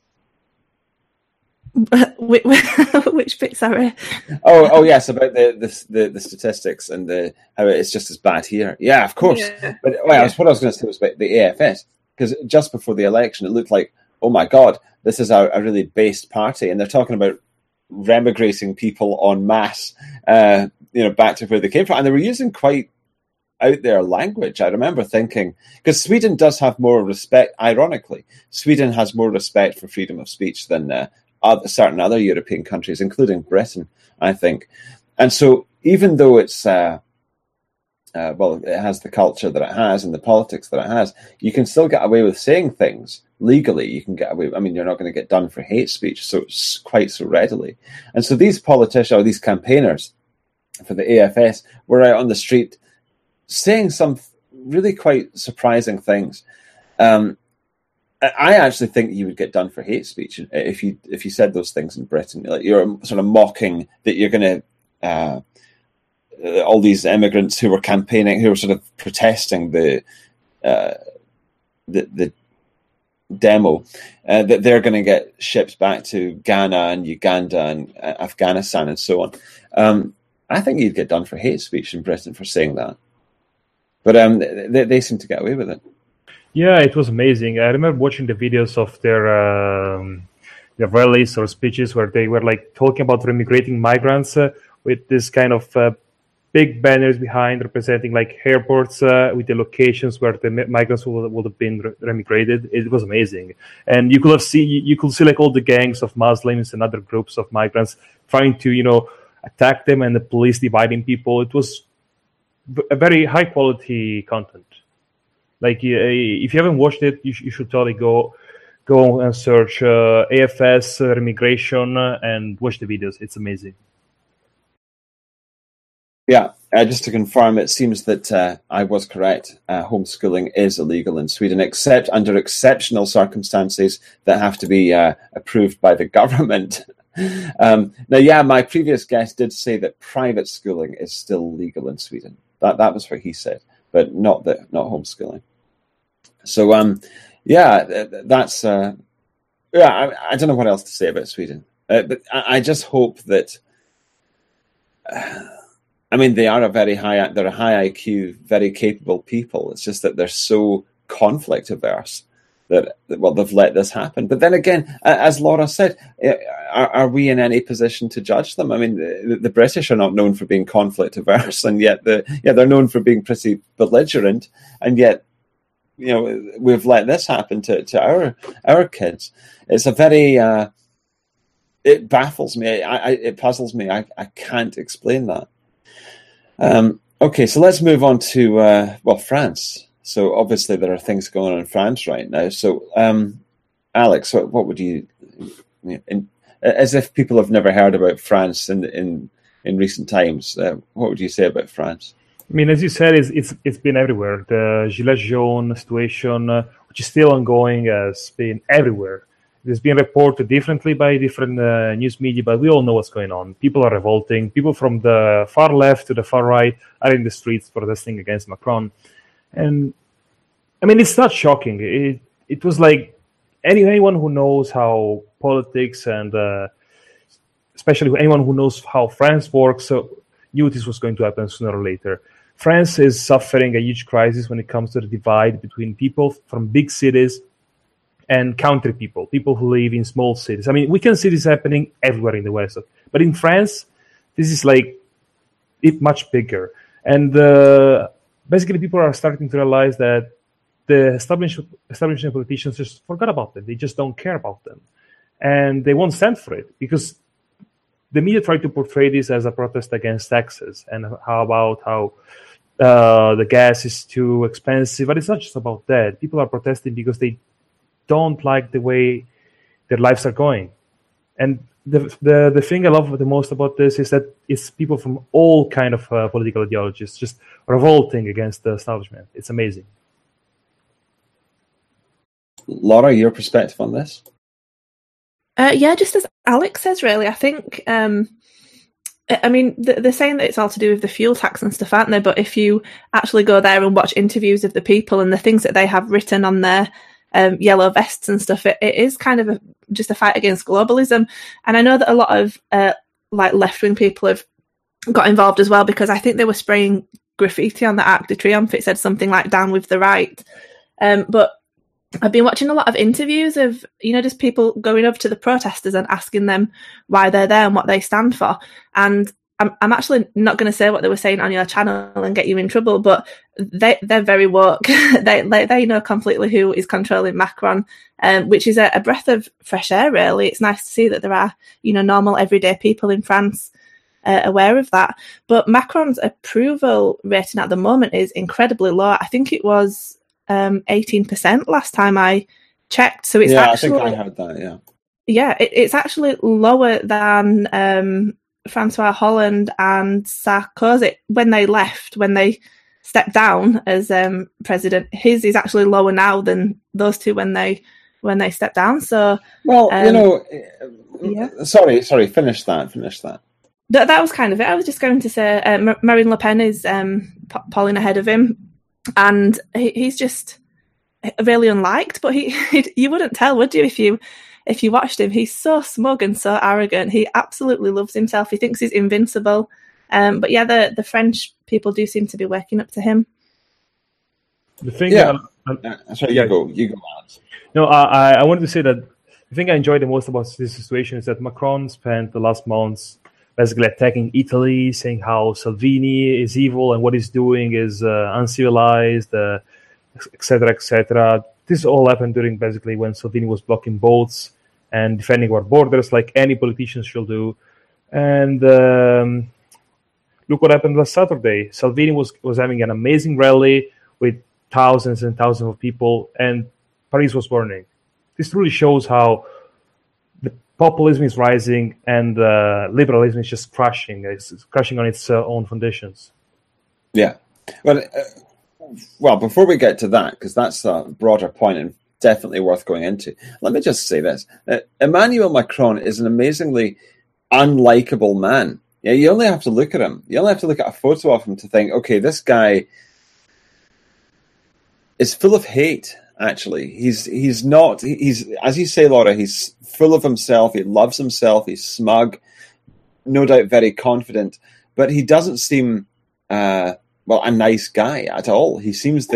Which bit, sorry? Oh yes, about the statistics and how it's just as bad here. Yeah, of course. Yeah. But what I was going to say was about the AFS, because just before the election, it looked like, oh my God, this is a really based party, and they're talking about remigrating people en masse, back to where they came from, and they were using quite out there language. I remember thinking, because Sweden does have more respect. Ironically, Sweden has more respect for freedom of speech than certain other European countries, including Britain, I think. And so even though it's, it has the culture that it has and the politics that it has, you can still get away with saying things legally. You can get away, I mean, you're not going to get done for hate speech quite so readily. And so these politicians, or these campaigners for the AFS, were out on the street saying some really quite surprising things. I actually think you would get done for hate speech if you said those things in Britain. Like, you're sort of mocking that you're going to all these immigrants who were campaigning, who were sort of protesting the demo, that they're going to get shipped back to Ghana and Uganda and Afghanistan and so on. I think you'd get done for hate speech in Britain for saying that. But they seem to get away with it. Yeah, it was amazing. I remember watching the videos of their rallies or speeches where they were like talking about remigrating migrants with this kind of big banners behind representing like airports with the locations where the migrants would have been remigrated. It was amazing, and you could see like all the gangs of Muslims and other groups of migrants trying to attack them, and the police dividing people. It was a very high quality content. Like if you haven't watched it, you should totally go and search AFS immigration and watch the videos. It's amazing. Yeah, just to confirm, it seems that I was correct. Homeschooling is illegal in Sweden, except under exceptional circumstances that have to be approved by the government. Now, yeah, my previous guest did say that private schooling is still legal in Sweden. That was what he said, but not homeschooling. So, that's I don't know what else to say about Sweden, but I just hope that. I mean, they're a high IQ, very capable people. It's just that they're so conflict averse that they've let this happen. But then again, as Laura said, are we in any position to judge them? I mean, the British are not known for being conflict averse, and yet they're known for being pretty belligerent, and yet we've let this happen to our kids. It's a very it baffles me. It puzzles me. I can't explain that. Okay, so let's move on to France. So obviously there are things going on in France right now. So Alex, what would you, as if people have never heard about France in recent times, what would you say about France? I mean, as you said, it's been everywhere. The Gilets jaunes situation, which is still ongoing, has been everywhere. It's been reported differently by different news media, but we all know what's going on. People are revolting. People from the far left to the far right are in the streets protesting against Macron. And, I mean, it's not shocking. It was like anyone who knows how politics and especially anyone who knows how France works knew this was going to happen sooner or later. France is suffering a huge crisis when it comes to the divide between people from big cities and country people who live in small cities. I mean, we can see this happening everywhere in the West. But in France, this is like much bigger. And basically people are starting to realize that the establishment politicians just forgot about them. They just don't care about them. And they won't stand for it because the media try to portray this as a protest against taxes and how the gas is too expensive. But it's not just about that. People are protesting because they don't like the way their lives are going. And the thing I love the most about this is that it's people from all kind of political ideologies just revolting against the establishment. It's amazing. Laura, your perspective on this? Yeah, just as Alex says, really. I think, I mean, they're saying that it's all to do with the fuel tax and stuff, aren't they? But if you actually go there and watch interviews of the people and the things that they have written on their yellow vests and stuff, it is kind of just a fight against globalism. And I know that a lot of like left-wing people have got involved as well, because I think they were spraying graffiti on the Arc de Triomphe. It said something like "Down with the right." But I've been watching a lot of interviews of, just people going over to the protesters and asking them why they're there and what they stand for. And I'm actually not going to say what they were saying on your channel and get you in trouble, but they're very woke. they know completely who is controlling Macron, which is a breath of fresh air, really. It's nice to see that there are, normal everyday people in France aware of that. But Macron's approval rating at the moment is incredibly low. I think it was 18% last time I checked. So it's actually, I think I heard that. Yeah. Yeah, it's actually lower than Francois Hollande and Sarkozy when they stepped down as president. His is actually lower now than those two when they stepped down. So Sorry, finish that. That was kind of it. I was just going to say Marine Le Pen is polling ahead of him, and he's just really unliked. But you wouldn't tell, would you, if you watched him? He's so smug and so arrogant. He absolutely loves himself. He thinks he's invincible. But yeah, the French people do seem to be waking up to him. The thing, sorry, you go, Alex. No, I wanted to say that the thing I enjoyed the most about this situation is that Macron spent the last months basically attacking Italy, saying how Salvini is evil and what he's doing is uncivilized, etc., etc. This all happened during basically when Salvini was blocking boats and defending our borders, like any politician should do. And look what happened last Saturday. Salvini was having an amazing rally with thousands and thousands of people, and Paris was burning. This really shows how the populism is rising and liberalism is just crashing. It's crashing on its own foundations. Yeah. Well, before we get to that, because that's a broader point and definitely worth going into, let me just say this. Emmanuel Macron is an amazingly unlikable man. Yeah, you only have to look at him. You only have to look at a photo of him to think, okay, this guy is full of hate, actually. He's not, as you say, Laura, he's full of himself. He loves himself. He's smug, no doubt very confident, but he doesn't seem, a nice guy at all. He seems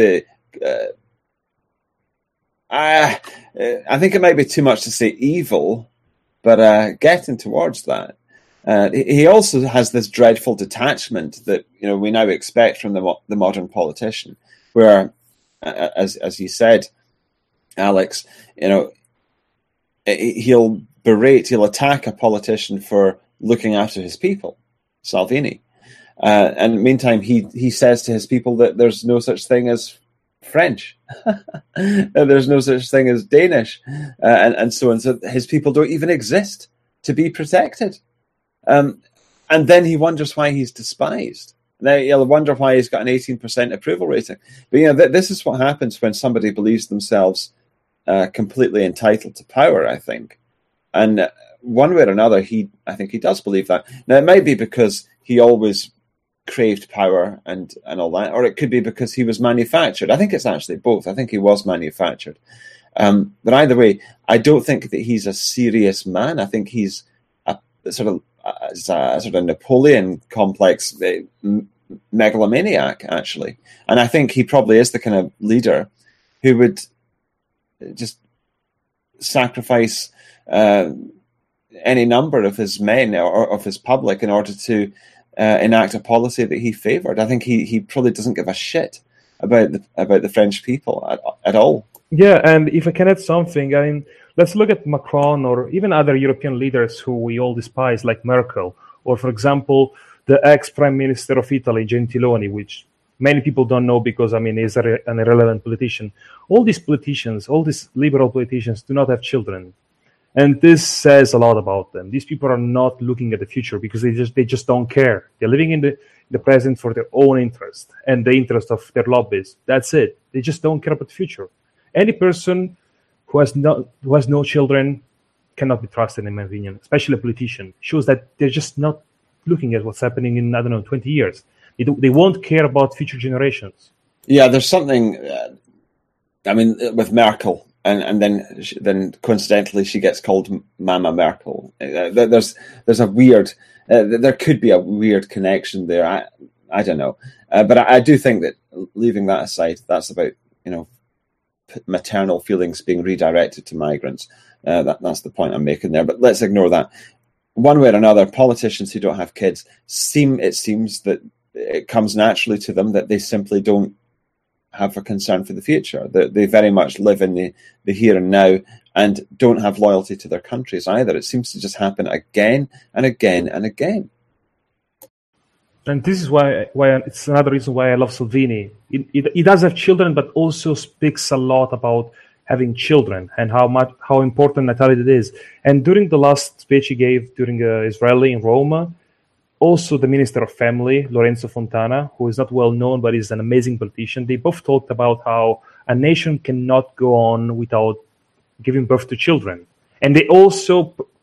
I think it might be too much to say evil, but getting towards that. He also has this dreadful detachment that we now expect from the modern politician, where, as you said, Alex, he'll attack a politician for looking after his people, Salvini, and meantime he says to his people that there's no such thing as French, there's no such thing as Danish, and so on. So his people don't even exist to be protected. And then he wonders why he's despised. Now you'll wonder why he's got an 18% approval rating. But this is what happens when somebody believes themselves completely entitled to power, I think. And one way or another, I think he does believe that. Now it might be because he always craved power and all that, or it could be because he was manufactured. I think it's actually both. I think he was manufactured. But either way, I don't think that he's a serious man. I think he's a sort of Napoleon complex megalomaniac, actually. And I think he probably is the kind of leader who would just sacrifice any number of his men or of his public in order to enact a policy that he favoured. I think he probably doesn't give a shit about the French people at all. Yeah, and if I can add something, I mean, let's look at Macron or even other European leaders who we all despise, like Merkel, or, for example, the ex-Prime Minister of Italy, Gentiloni, which many people don't know because, he's an irrelevant politician. All these politicians, all these liberal politicians do not have children. And this says a lot about them. These people are not looking at the future because they just don't care. They're living in the present for their own interest and the interest of their lobbies. That's it. They just don't care about the future. Any person who has no children cannot be trusted, in my opinion, especially a politician. Shows that they're just not looking at what's happening in, 20 years. They won't care about future generations. Yeah, there's something, with Merkel, and then coincidentally she gets called Mama Merkel. There's a weird, there could be a weird connection there. I don't know. But I do think that, leaving that aside, that's about, maternal feelings being redirected to migrants. That's the point I'm making there. But let's ignore that. One way or another, politicians who don't have kids it seems that it comes naturally to them that they simply don't have a concern for the future. They very much live in the here and now and don't have loyalty to their countries either. It seems to just happen again and again and again. And this is why it's another reason why I love Salvini. He does have children, but also speaks a lot about having children and how important natality is. And during the last speech he gave during his rally in Roma, also the Minister of Family, Lorenzo Fontana, who is not well known but is an amazing politician, they both talked about how a nation cannot go on without giving birth to children. And they also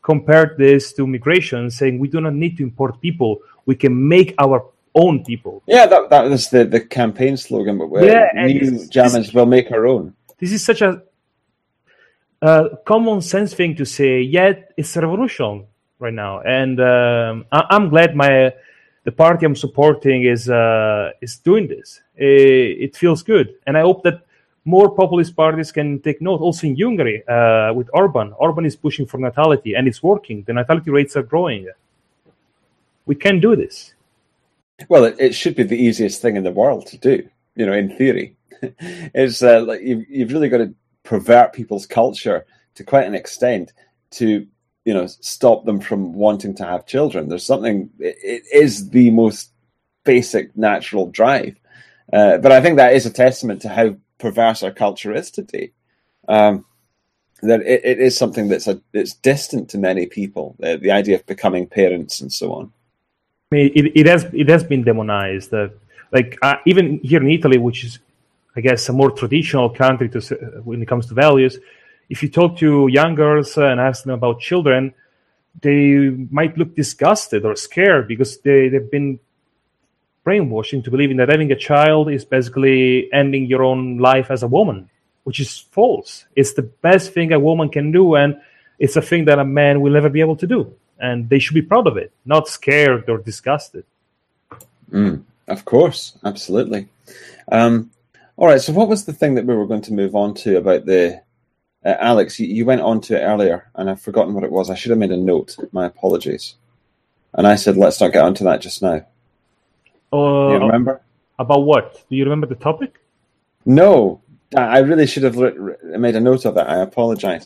compared this to migration, saying we do not need to import people. We can make our own people. Yeah, that was the campaign slogan. But new Germans will make our own. This is such a common sense thing to say, yet it's a revolution right now. And I'm glad the party I'm supporting is doing this. It feels good. And I hope that more populist parties can take note. Also in Hungary, with Orban. Orban is pushing for natality, and it's working. The natality rates are growing. We can do this. Well, it should be the easiest thing in the world to do, in theory. It's like you've really got to pervert people's culture to quite an extent to, stop them from wanting to have children. There's something, it is the most basic natural drive. But I think that is a testament to how perverse our culture is today. That it is something it's distant to many people, the idea of becoming parents and so on. I mean, it has been demonized. Even here in Italy, which is, I guess, a more traditional country when it comes to values, if you talk to young girls and ask them about children, they might look disgusted or scared because they've been brainwashed into believing that having a child is basically ending your own life as a woman, which is false. It's the best thing a woman can do, and it's a thing that a man will never be able to do. And they should be proud of it, not scared or disgusted. Of course, absolutely. All right, so what was the thing that we were going to move on to about the... Alex, you went on to it earlier, and I've forgotten what it was. I should have made a note. My apologies. And I said, let's not get onto that just now. Do you remember? About what? Do you remember the topic? No, I really should have made a note of that. I apologize.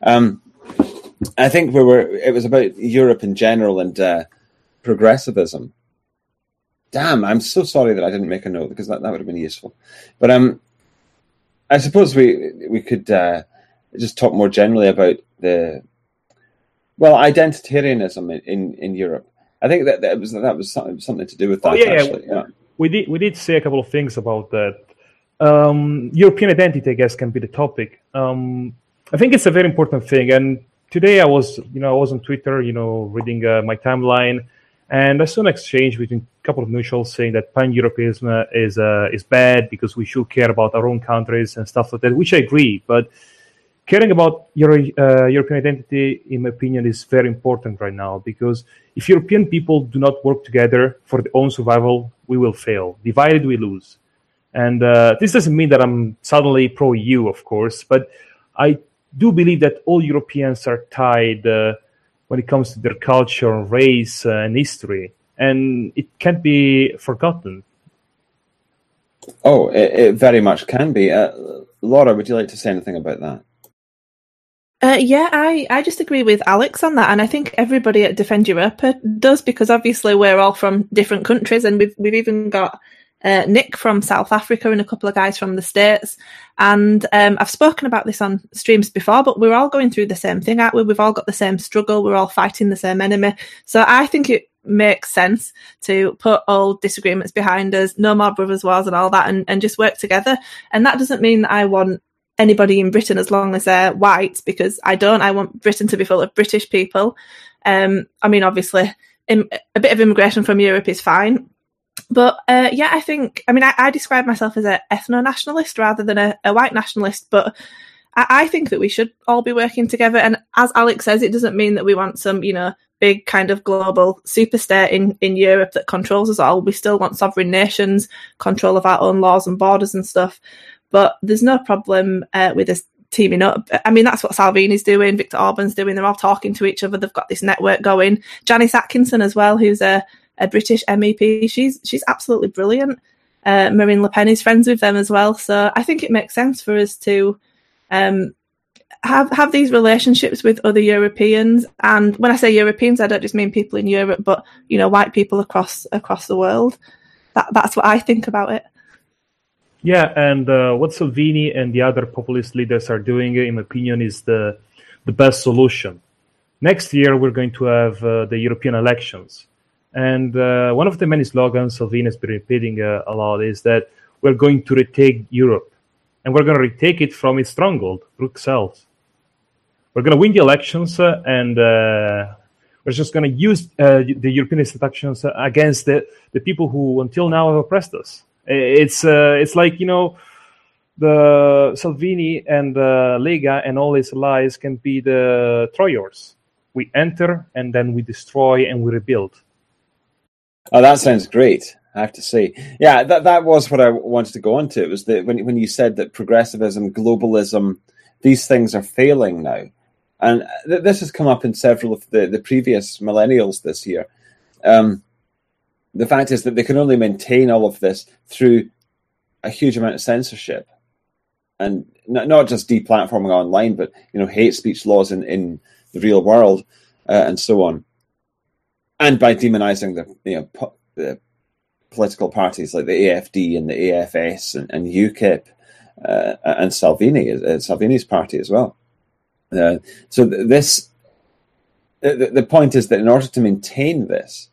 I think it was about Europe in general and progressivism. Damn, I'm so sorry that I didn't make a note, because that would have been useful. But I suppose we could just talk more generally about identitarianism in Europe. I think that was something to do with that. Actually. Yeah. We did say a couple of things about that. European identity, I guess, can be the topic. I think it's a very important thing. And today I was on Twitter, reading my timeline, and I saw an exchange between a couple of mutuals saying that pan-Europeanism is bad because we should care about our own countries and stuff like that, which I agree. But caring about your European identity, in my opinion, is very important right now, because if European people do not work together for their own survival, we will fail. Divided, we lose. And this doesn't mean that I'm suddenly pro-EU, of course, but I do believe that all Europeans are tied when it comes to their culture, race, and history, and it can't be forgotten. Oh, it very much can be. Laura, would you like to say anything about that? Yeah, I just agree with Alex on that, and I think everybody at Defend Europa does, because obviously we're all from different countries, and we've even got Nick from South Africa and a couple of guys from the States. And I've spoken about this on streams before, but we're all going through the same thing, aren't we? We've all got the same struggle. We're all fighting the same enemy. So I think it makes sense to put all disagreements behind us, no more brothers' wars and all that, and just work together. And that doesn't mean that I want anybody in Britain as long as they're white, because I don't. I want Britain to be full of British people. I mean, obviously, a bit of immigration from Europe is fine. But yeah, I describe myself as an ethno-nationalist rather than a white nationalist, but I think that we should all be working together. And as Alex says, it doesn't mean that we want some, big kind of global superstate in Europe that controls us all. We still want sovereign nations, control of our own laws and borders and stuff. But there's no problem with us teaming up. I mean, that's what Salvini's doing, Viktor Orban's doing. They're all talking to each other. They've got this network going. Janice Atkinson as well, who's a British MEP. She's absolutely brilliant. Marine Le Pen is friends with them as well. So I think it makes sense for us to have these relationships with other Europeans. And when I say Europeans, I don't just mean people in Europe, but white people across the world. That's what I think about it. Yeah, and what Salvini and the other populist leaders are doing, in my opinion, is the best solution. Next year, we're going to have the European elections. And one of the many slogans Salvini has been repeating a lot is that we're going to retake Europe. And we're going to retake it from its stronghold, Brussels. we're going to win the elections, and we're just going to use the European institutions against the people who until now have oppressed us. It's like, the Salvini and Lega and all his allies can be the Troyers. We enter and then we destroy and we rebuild. Oh, that sounds great, I have to say. Yeah, that was what I wanted to go on to. It was when you said that progressivism, globalism, these things are failing now. And this has come up in several of the previous millennials this year. The fact is that they can only maintain all of this through a huge amount of censorship. And not just deplatforming online, but hate speech laws in the real world and so on. And by demonizing the political parties like the AFD and the AFS and UKIP and Salvini's party as well. So the point is that in order to maintain this,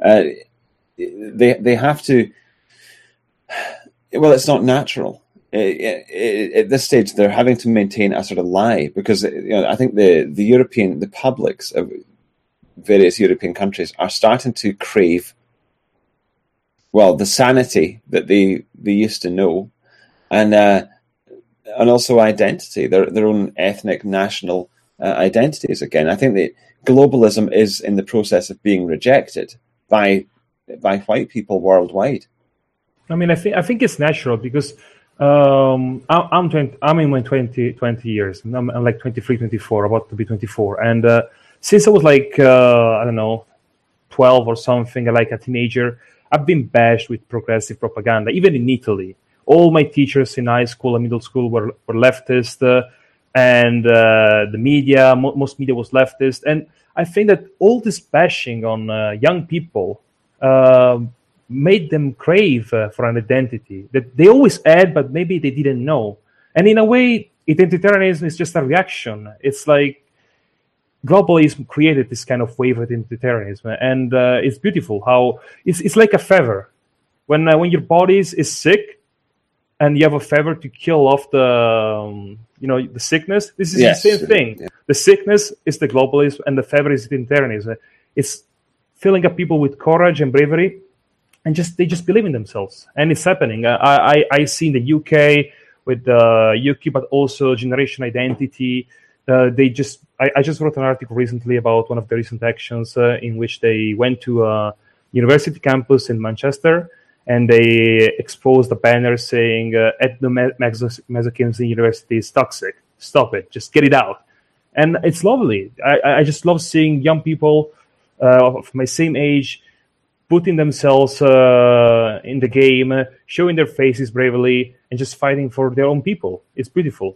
they have to. Well, it's not natural. At this stage, they're having to maintain a sort of lie because I think the publics of various European countries are starting to crave, well, the sanity that they used to know, and also identity, their own ethnic, national identities again. I think that globalism is in the process of being rejected by white people worldwide. I mean, I think it's natural because I'm in my 20 years. I'm like 23, 24, about to be 24. And since I was like, 12 or something, like a teenager, I've been bashed with progressive propaganda, even in Italy. All my teachers in high school and middle school were leftist, and the media, most media was leftist. And I think that all this bashing on young people made them crave for an identity that they always had, but maybe they didn't know. And in a way, identitarianism is just a reaction. It's like globalism created this kind of wave of identitarianism, and it's beautiful how it's like a fever. When your body is sick and you have a fever to kill off the the sickness, this is the same thing. Yeah. The sickness is the globalism, and the fever is identitarianism. It's filling up people with courage and bravery. And they just believe in themselves, and it's happening. I see in the UK with UKIP, but also Generation Identity. I just wrote an article recently about one of the recent actions in which they went to a university campus in Manchester, and they exposed a banner saying ethnomasochism in university is toxic. Stop it. Just get it out. And it's lovely. I just love seeing young people of my same age putting themselves in the game, showing their faces bravely, and just fighting for their own people. It's beautiful.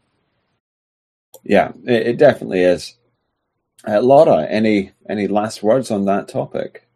Yeah, it definitely is. Laura, any last words on that topic?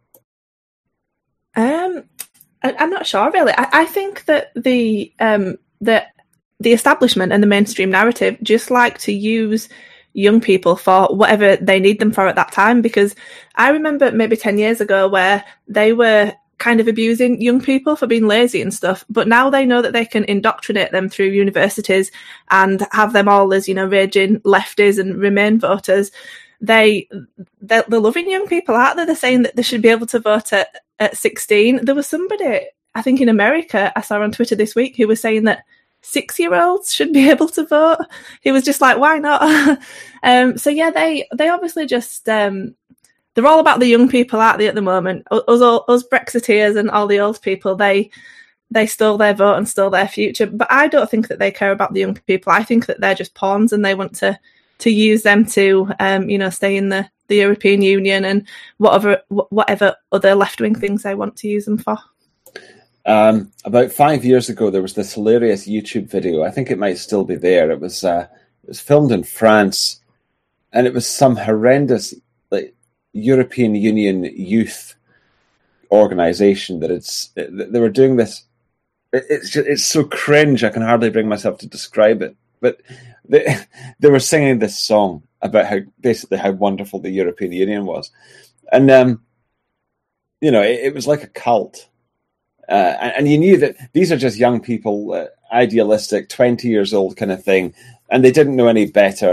I'm not sure, really. I think that the establishment and the mainstream narrative just like to use young people for whatever they need them for at that time, because I remember maybe 10 years ago where they were kind of abusing young people for being lazy and stuff, but now they know that they can indoctrinate them through universities and have them all as raging lefties and Remain voters. They're loving young people, aren't they? They're saying that they should be able to vote at 16. There was somebody, I think in America, I saw on Twitter this week, who was saying that 6-year-olds should be able to vote. He was just like, why not? So yeah, they obviously just they're all about the young people, aren't they, at the moment? Us Brexiteers and all the old people, they stole their vote and stole their future. But I don't think that they care about the young people. I think that they're just pawns, and they want to use them to stay in the European Union and whatever other left-wing things they want to use them for. About 5 years ago, there was this hilarious YouTube video. I think it might still be there. It was filmed in France, and it was some horrendous European Union youth organization they were doing this. It's so cringe. I can hardly bring myself to describe it. But they were singing this song about how wonderful the European Union was, and it was like a cult. And you knew that these are just young people, idealistic, 20 years old kind of thing, and they didn't know any better.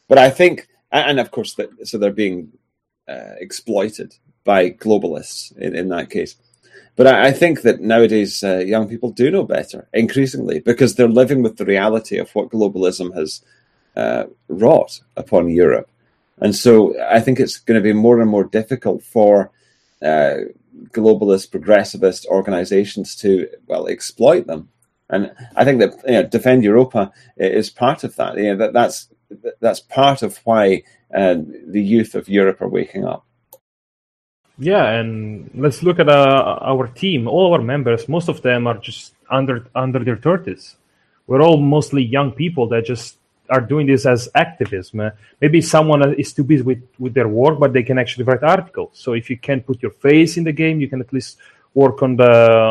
But I think, and of course, so they're being exploited by globalists in that case. But I think that nowadays young people do know better, increasingly, because they're living with the reality of what globalism has wrought upon Europe. And so I think it's going to be more and more difficult for globalist, progressivist organizations to, exploit them. And I think that Defend Europa is part of that. That's part of why the youth of Europe are waking up. Yeah, and let's look at our team. All our members, most of them are just under their 30s. We're all mostly young people that just are doing this as activism. Maybe someone is too busy with their work, but they can actually write articles. So if you can't put your face in the game, you can at least work on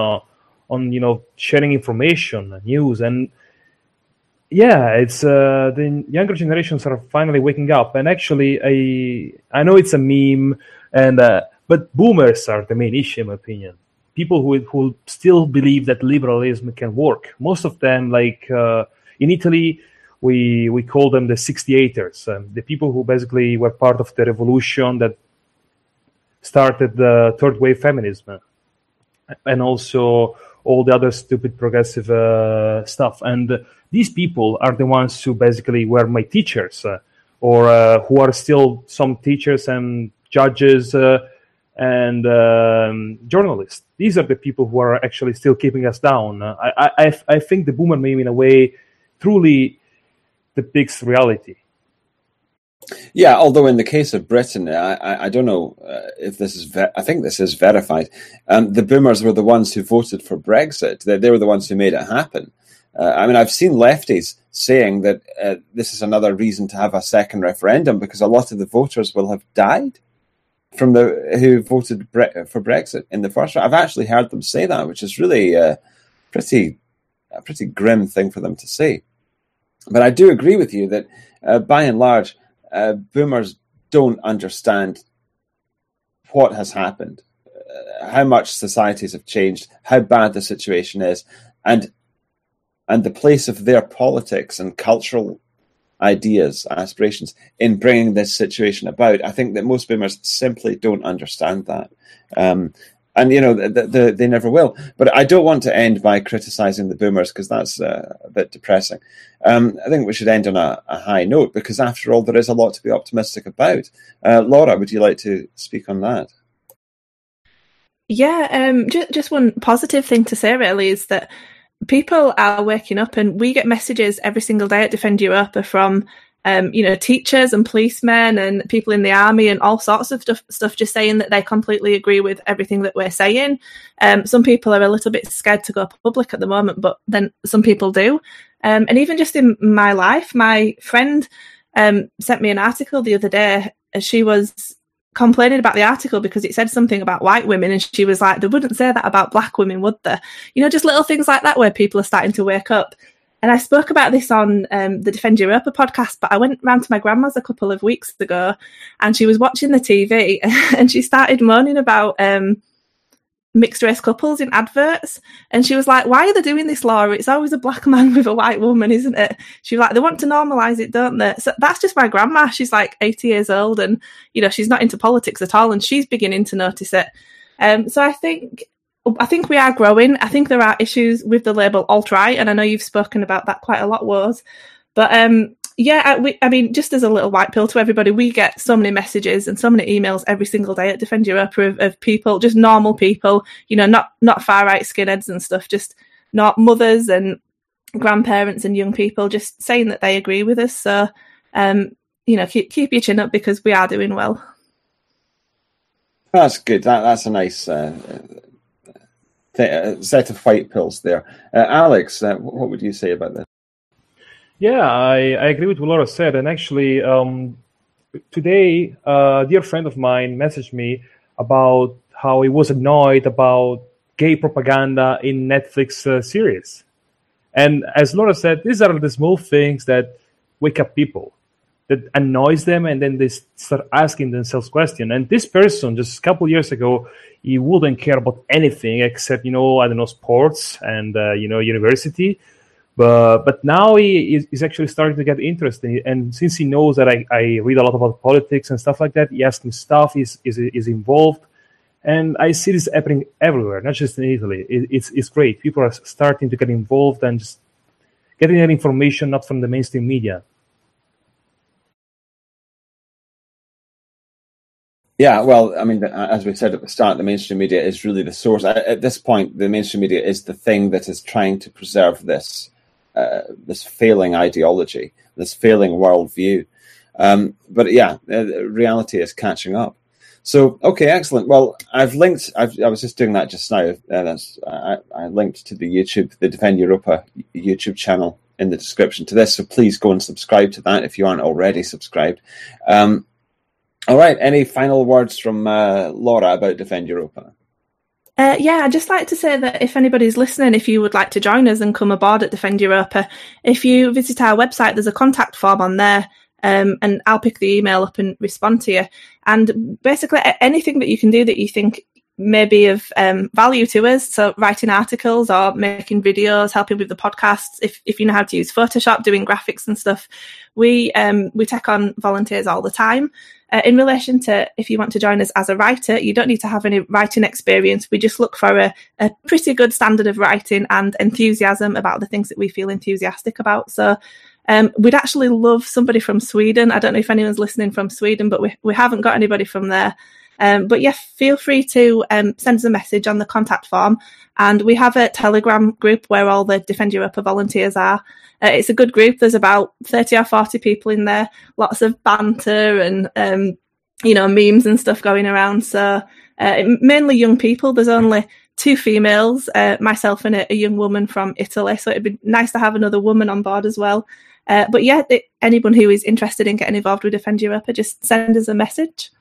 sharing information, news, and it's the younger generations are finally waking up. And actually, I know it's a meme, but boomers are the main issue, in my opinion. People who still believe that liberalism can work. Most of them, like in Italy, we call them the 68ers, the people who basically were part of the revolution that started the third wave feminism, and also all the other stupid progressive stuff. And these people are the ones who basically were my teachers, or who are still some teachers and judges and journalists. These are the people who are actually still keeping us down. I think the boomer meme, in a way, truly depicts reality. Yeah, although in the case of Britain, I don't know if this is. I think this is verified. The boomers were the ones who voted for Brexit. They were the ones who made it happen. I've seen lefties saying that this is another reason to have a second referendum because a lot of the voters will have died from who voted for Brexit in the first round. I've actually heard them say that, which is really a pretty grim thing for them to say. But I do agree with you that by and large, boomers don't understand what has happened, how much societies have changed, how bad the situation is, and the place of their politics and cultural ideas, aspirations in bringing this situation about. I think that most boomers simply don't understand that. They never will. But I don't want to end by criticizing the boomers because that's a bit depressing. I think we should end on a high note because, after all, there is a lot to be optimistic about. Laura, would you like to speak on that? Yeah, just one positive thing to say, really, is that people are waking up, and we get messages every single day at Defend Europa from teachers and policemen and people in the army and all sorts of stuff just saying that they completely agree with everything that we're saying. Some people are a little bit scared to go public at the moment, but then some people do. And even just in my life, my friend sent me an article the other day. She was complaining about the article because it said something about white women, and she was like, they wouldn't say that about black women, would they? Just little things like that where people are starting to wake up. And I spoke about this on the Defend Europa podcast, but I went round to my grandma's a couple of weeks ago and she was watching the TV and she started moaning about mixed race couples in adverts. And she was like, why are they doing this, Laura? It's always a black man with a white woman, isn't it? She was like, they want to normalise it, don't they? So that's just my grandma. She's like 80 years old and, she's not into politics at all and she's beginning to notice it. So I think we are growing. I think there are issues with the label alt-right, and I know you've spoken about that quite a lot, Woz. But just as a little white pill to everybody, we get so many messages and so many emails every single day at Defend Europa of people, just normal people, not far-right skinheads and stuff, just not mothers and grandparents and young people just saying that they agree with us. So, keep your chin up because we are doing well. That's good. That's a nice set of white pills there. Alex, what would you say about this? Yeah, I agree with what Laura said. And actually, today, a dear friend of mine messaged me about how he was annoyed about gay propaganda in Netflix series. And as Laura said, these are the small things that wake up people, that annoys them, and then they start asking themselves questions. And this person, just a couple of years ago, he wouldn't care about anything except, sports and, university. But now he's actually starting to get interested, and since he knows that I read a lot about politics and stuff like that, he asks me stuff. Is involved, and I see this happening everywhere, not just in Italy. It's great. People are starting to get involved and just getting that information not from the mainstream media. Yeah, well, I mean, as we said at the start, the mainstream media is really the source. At this point, the mainstream media is the thing that is trying to preserve this failing ideology, this failing worldview. But yeah, reality is catching up. So, okay, excellent. Well, I've linked. I was just doing that just now. I linked to the Defend Europa YouTube channel in the description to this. So please go and subscribe to that if you aren't already subscribed. All right. Any final words from Laura about Defend Europa? Yeah, I'd just like to say that if anybody's listening, if you would like to join us and come aboard at Defend Europa, if you visit our website, there's a contact form on there, and I'll pick the email up and respond to you. And basically anything that you can do that you think may be of value to us, so writing articles or making videos, helping with the podcasts, if you know how to use Photoshop, doing graphics and stuff, we take on volunteers all the time. In relation to if you want to join us as a writer, you don't need to have any writing experience. We just look for a pretty good standard of writing and enthusiasm about the things that we feel enthusiastic about. So we'd actually love somebody from Sweden. I don't know if anyone's listening from Sweden, but we haven't got anybody from there. But yeah, feel free to send us a message on the contact form. And we have a Telegram group where all the Defend Europa volunteers are. It's a good group. There's about 30 or 40 people in there. Lots of banter and, memes and stuff going around. So mainly young people. There's only 2 females, myself and a young woman from Italy. So it'd be nice to have another woman on board as well. But yeah, anyone who is interested in getting involved with Defend Europa, just send us a message.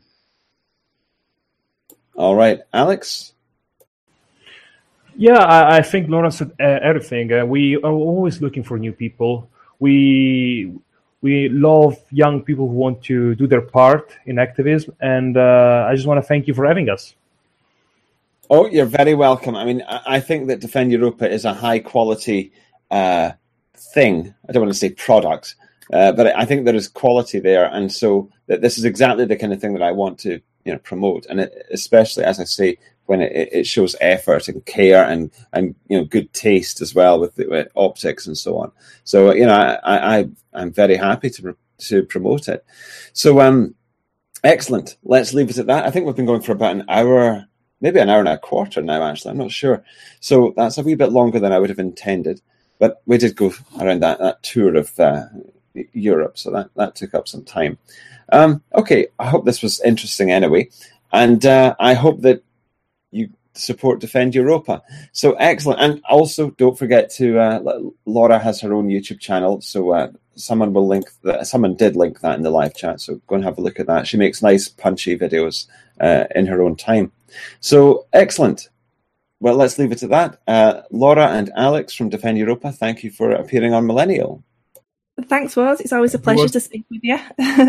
All right, Alex? Yeah, I think Laura said everything. We are always looking for new people. We love young people who want to do their part in activism, and I just want to thank you for having us. Oh, you're very welcome. I mean, I think that Defend Europa is a high-quality thing. I don't want to say product, but I think there is quality there, and so that this is exactly the kind of thing that I want to promote, and especially, as I say, when it shows effort and care and good taste as well with optics and so on. So I'm very happy to promote it. So excellent. Let's leave it at that. I think we've been going for about an hour, maybe an hour and a quarter now. Actually, I'm not sure. So that's a wee bit longer than I would have intended. But we did go around that tour of Europe, so that took up some time. Okay, I hope this was interesting anyway, and I hope that you support Defend Europa. So excellent, and also don't forget to Laura has her own YouTube channel, so someone will link that. Someone did link that in the live chat, so go and have a look at that. She makes nice punchy videos in her own time. So excellent. Well, let's leave it at that. Laura and Alex from Defend Europa, thank you for appearing on Millennial. Thanks, Woz. It's always a pleasure to speak with you.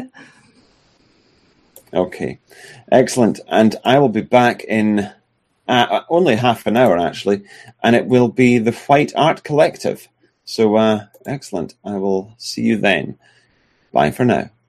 Okay, excellent. And I will be back in only half an hour, actually, and it will be the White Art Collective. So, excellent. I will see you then. Bye for now.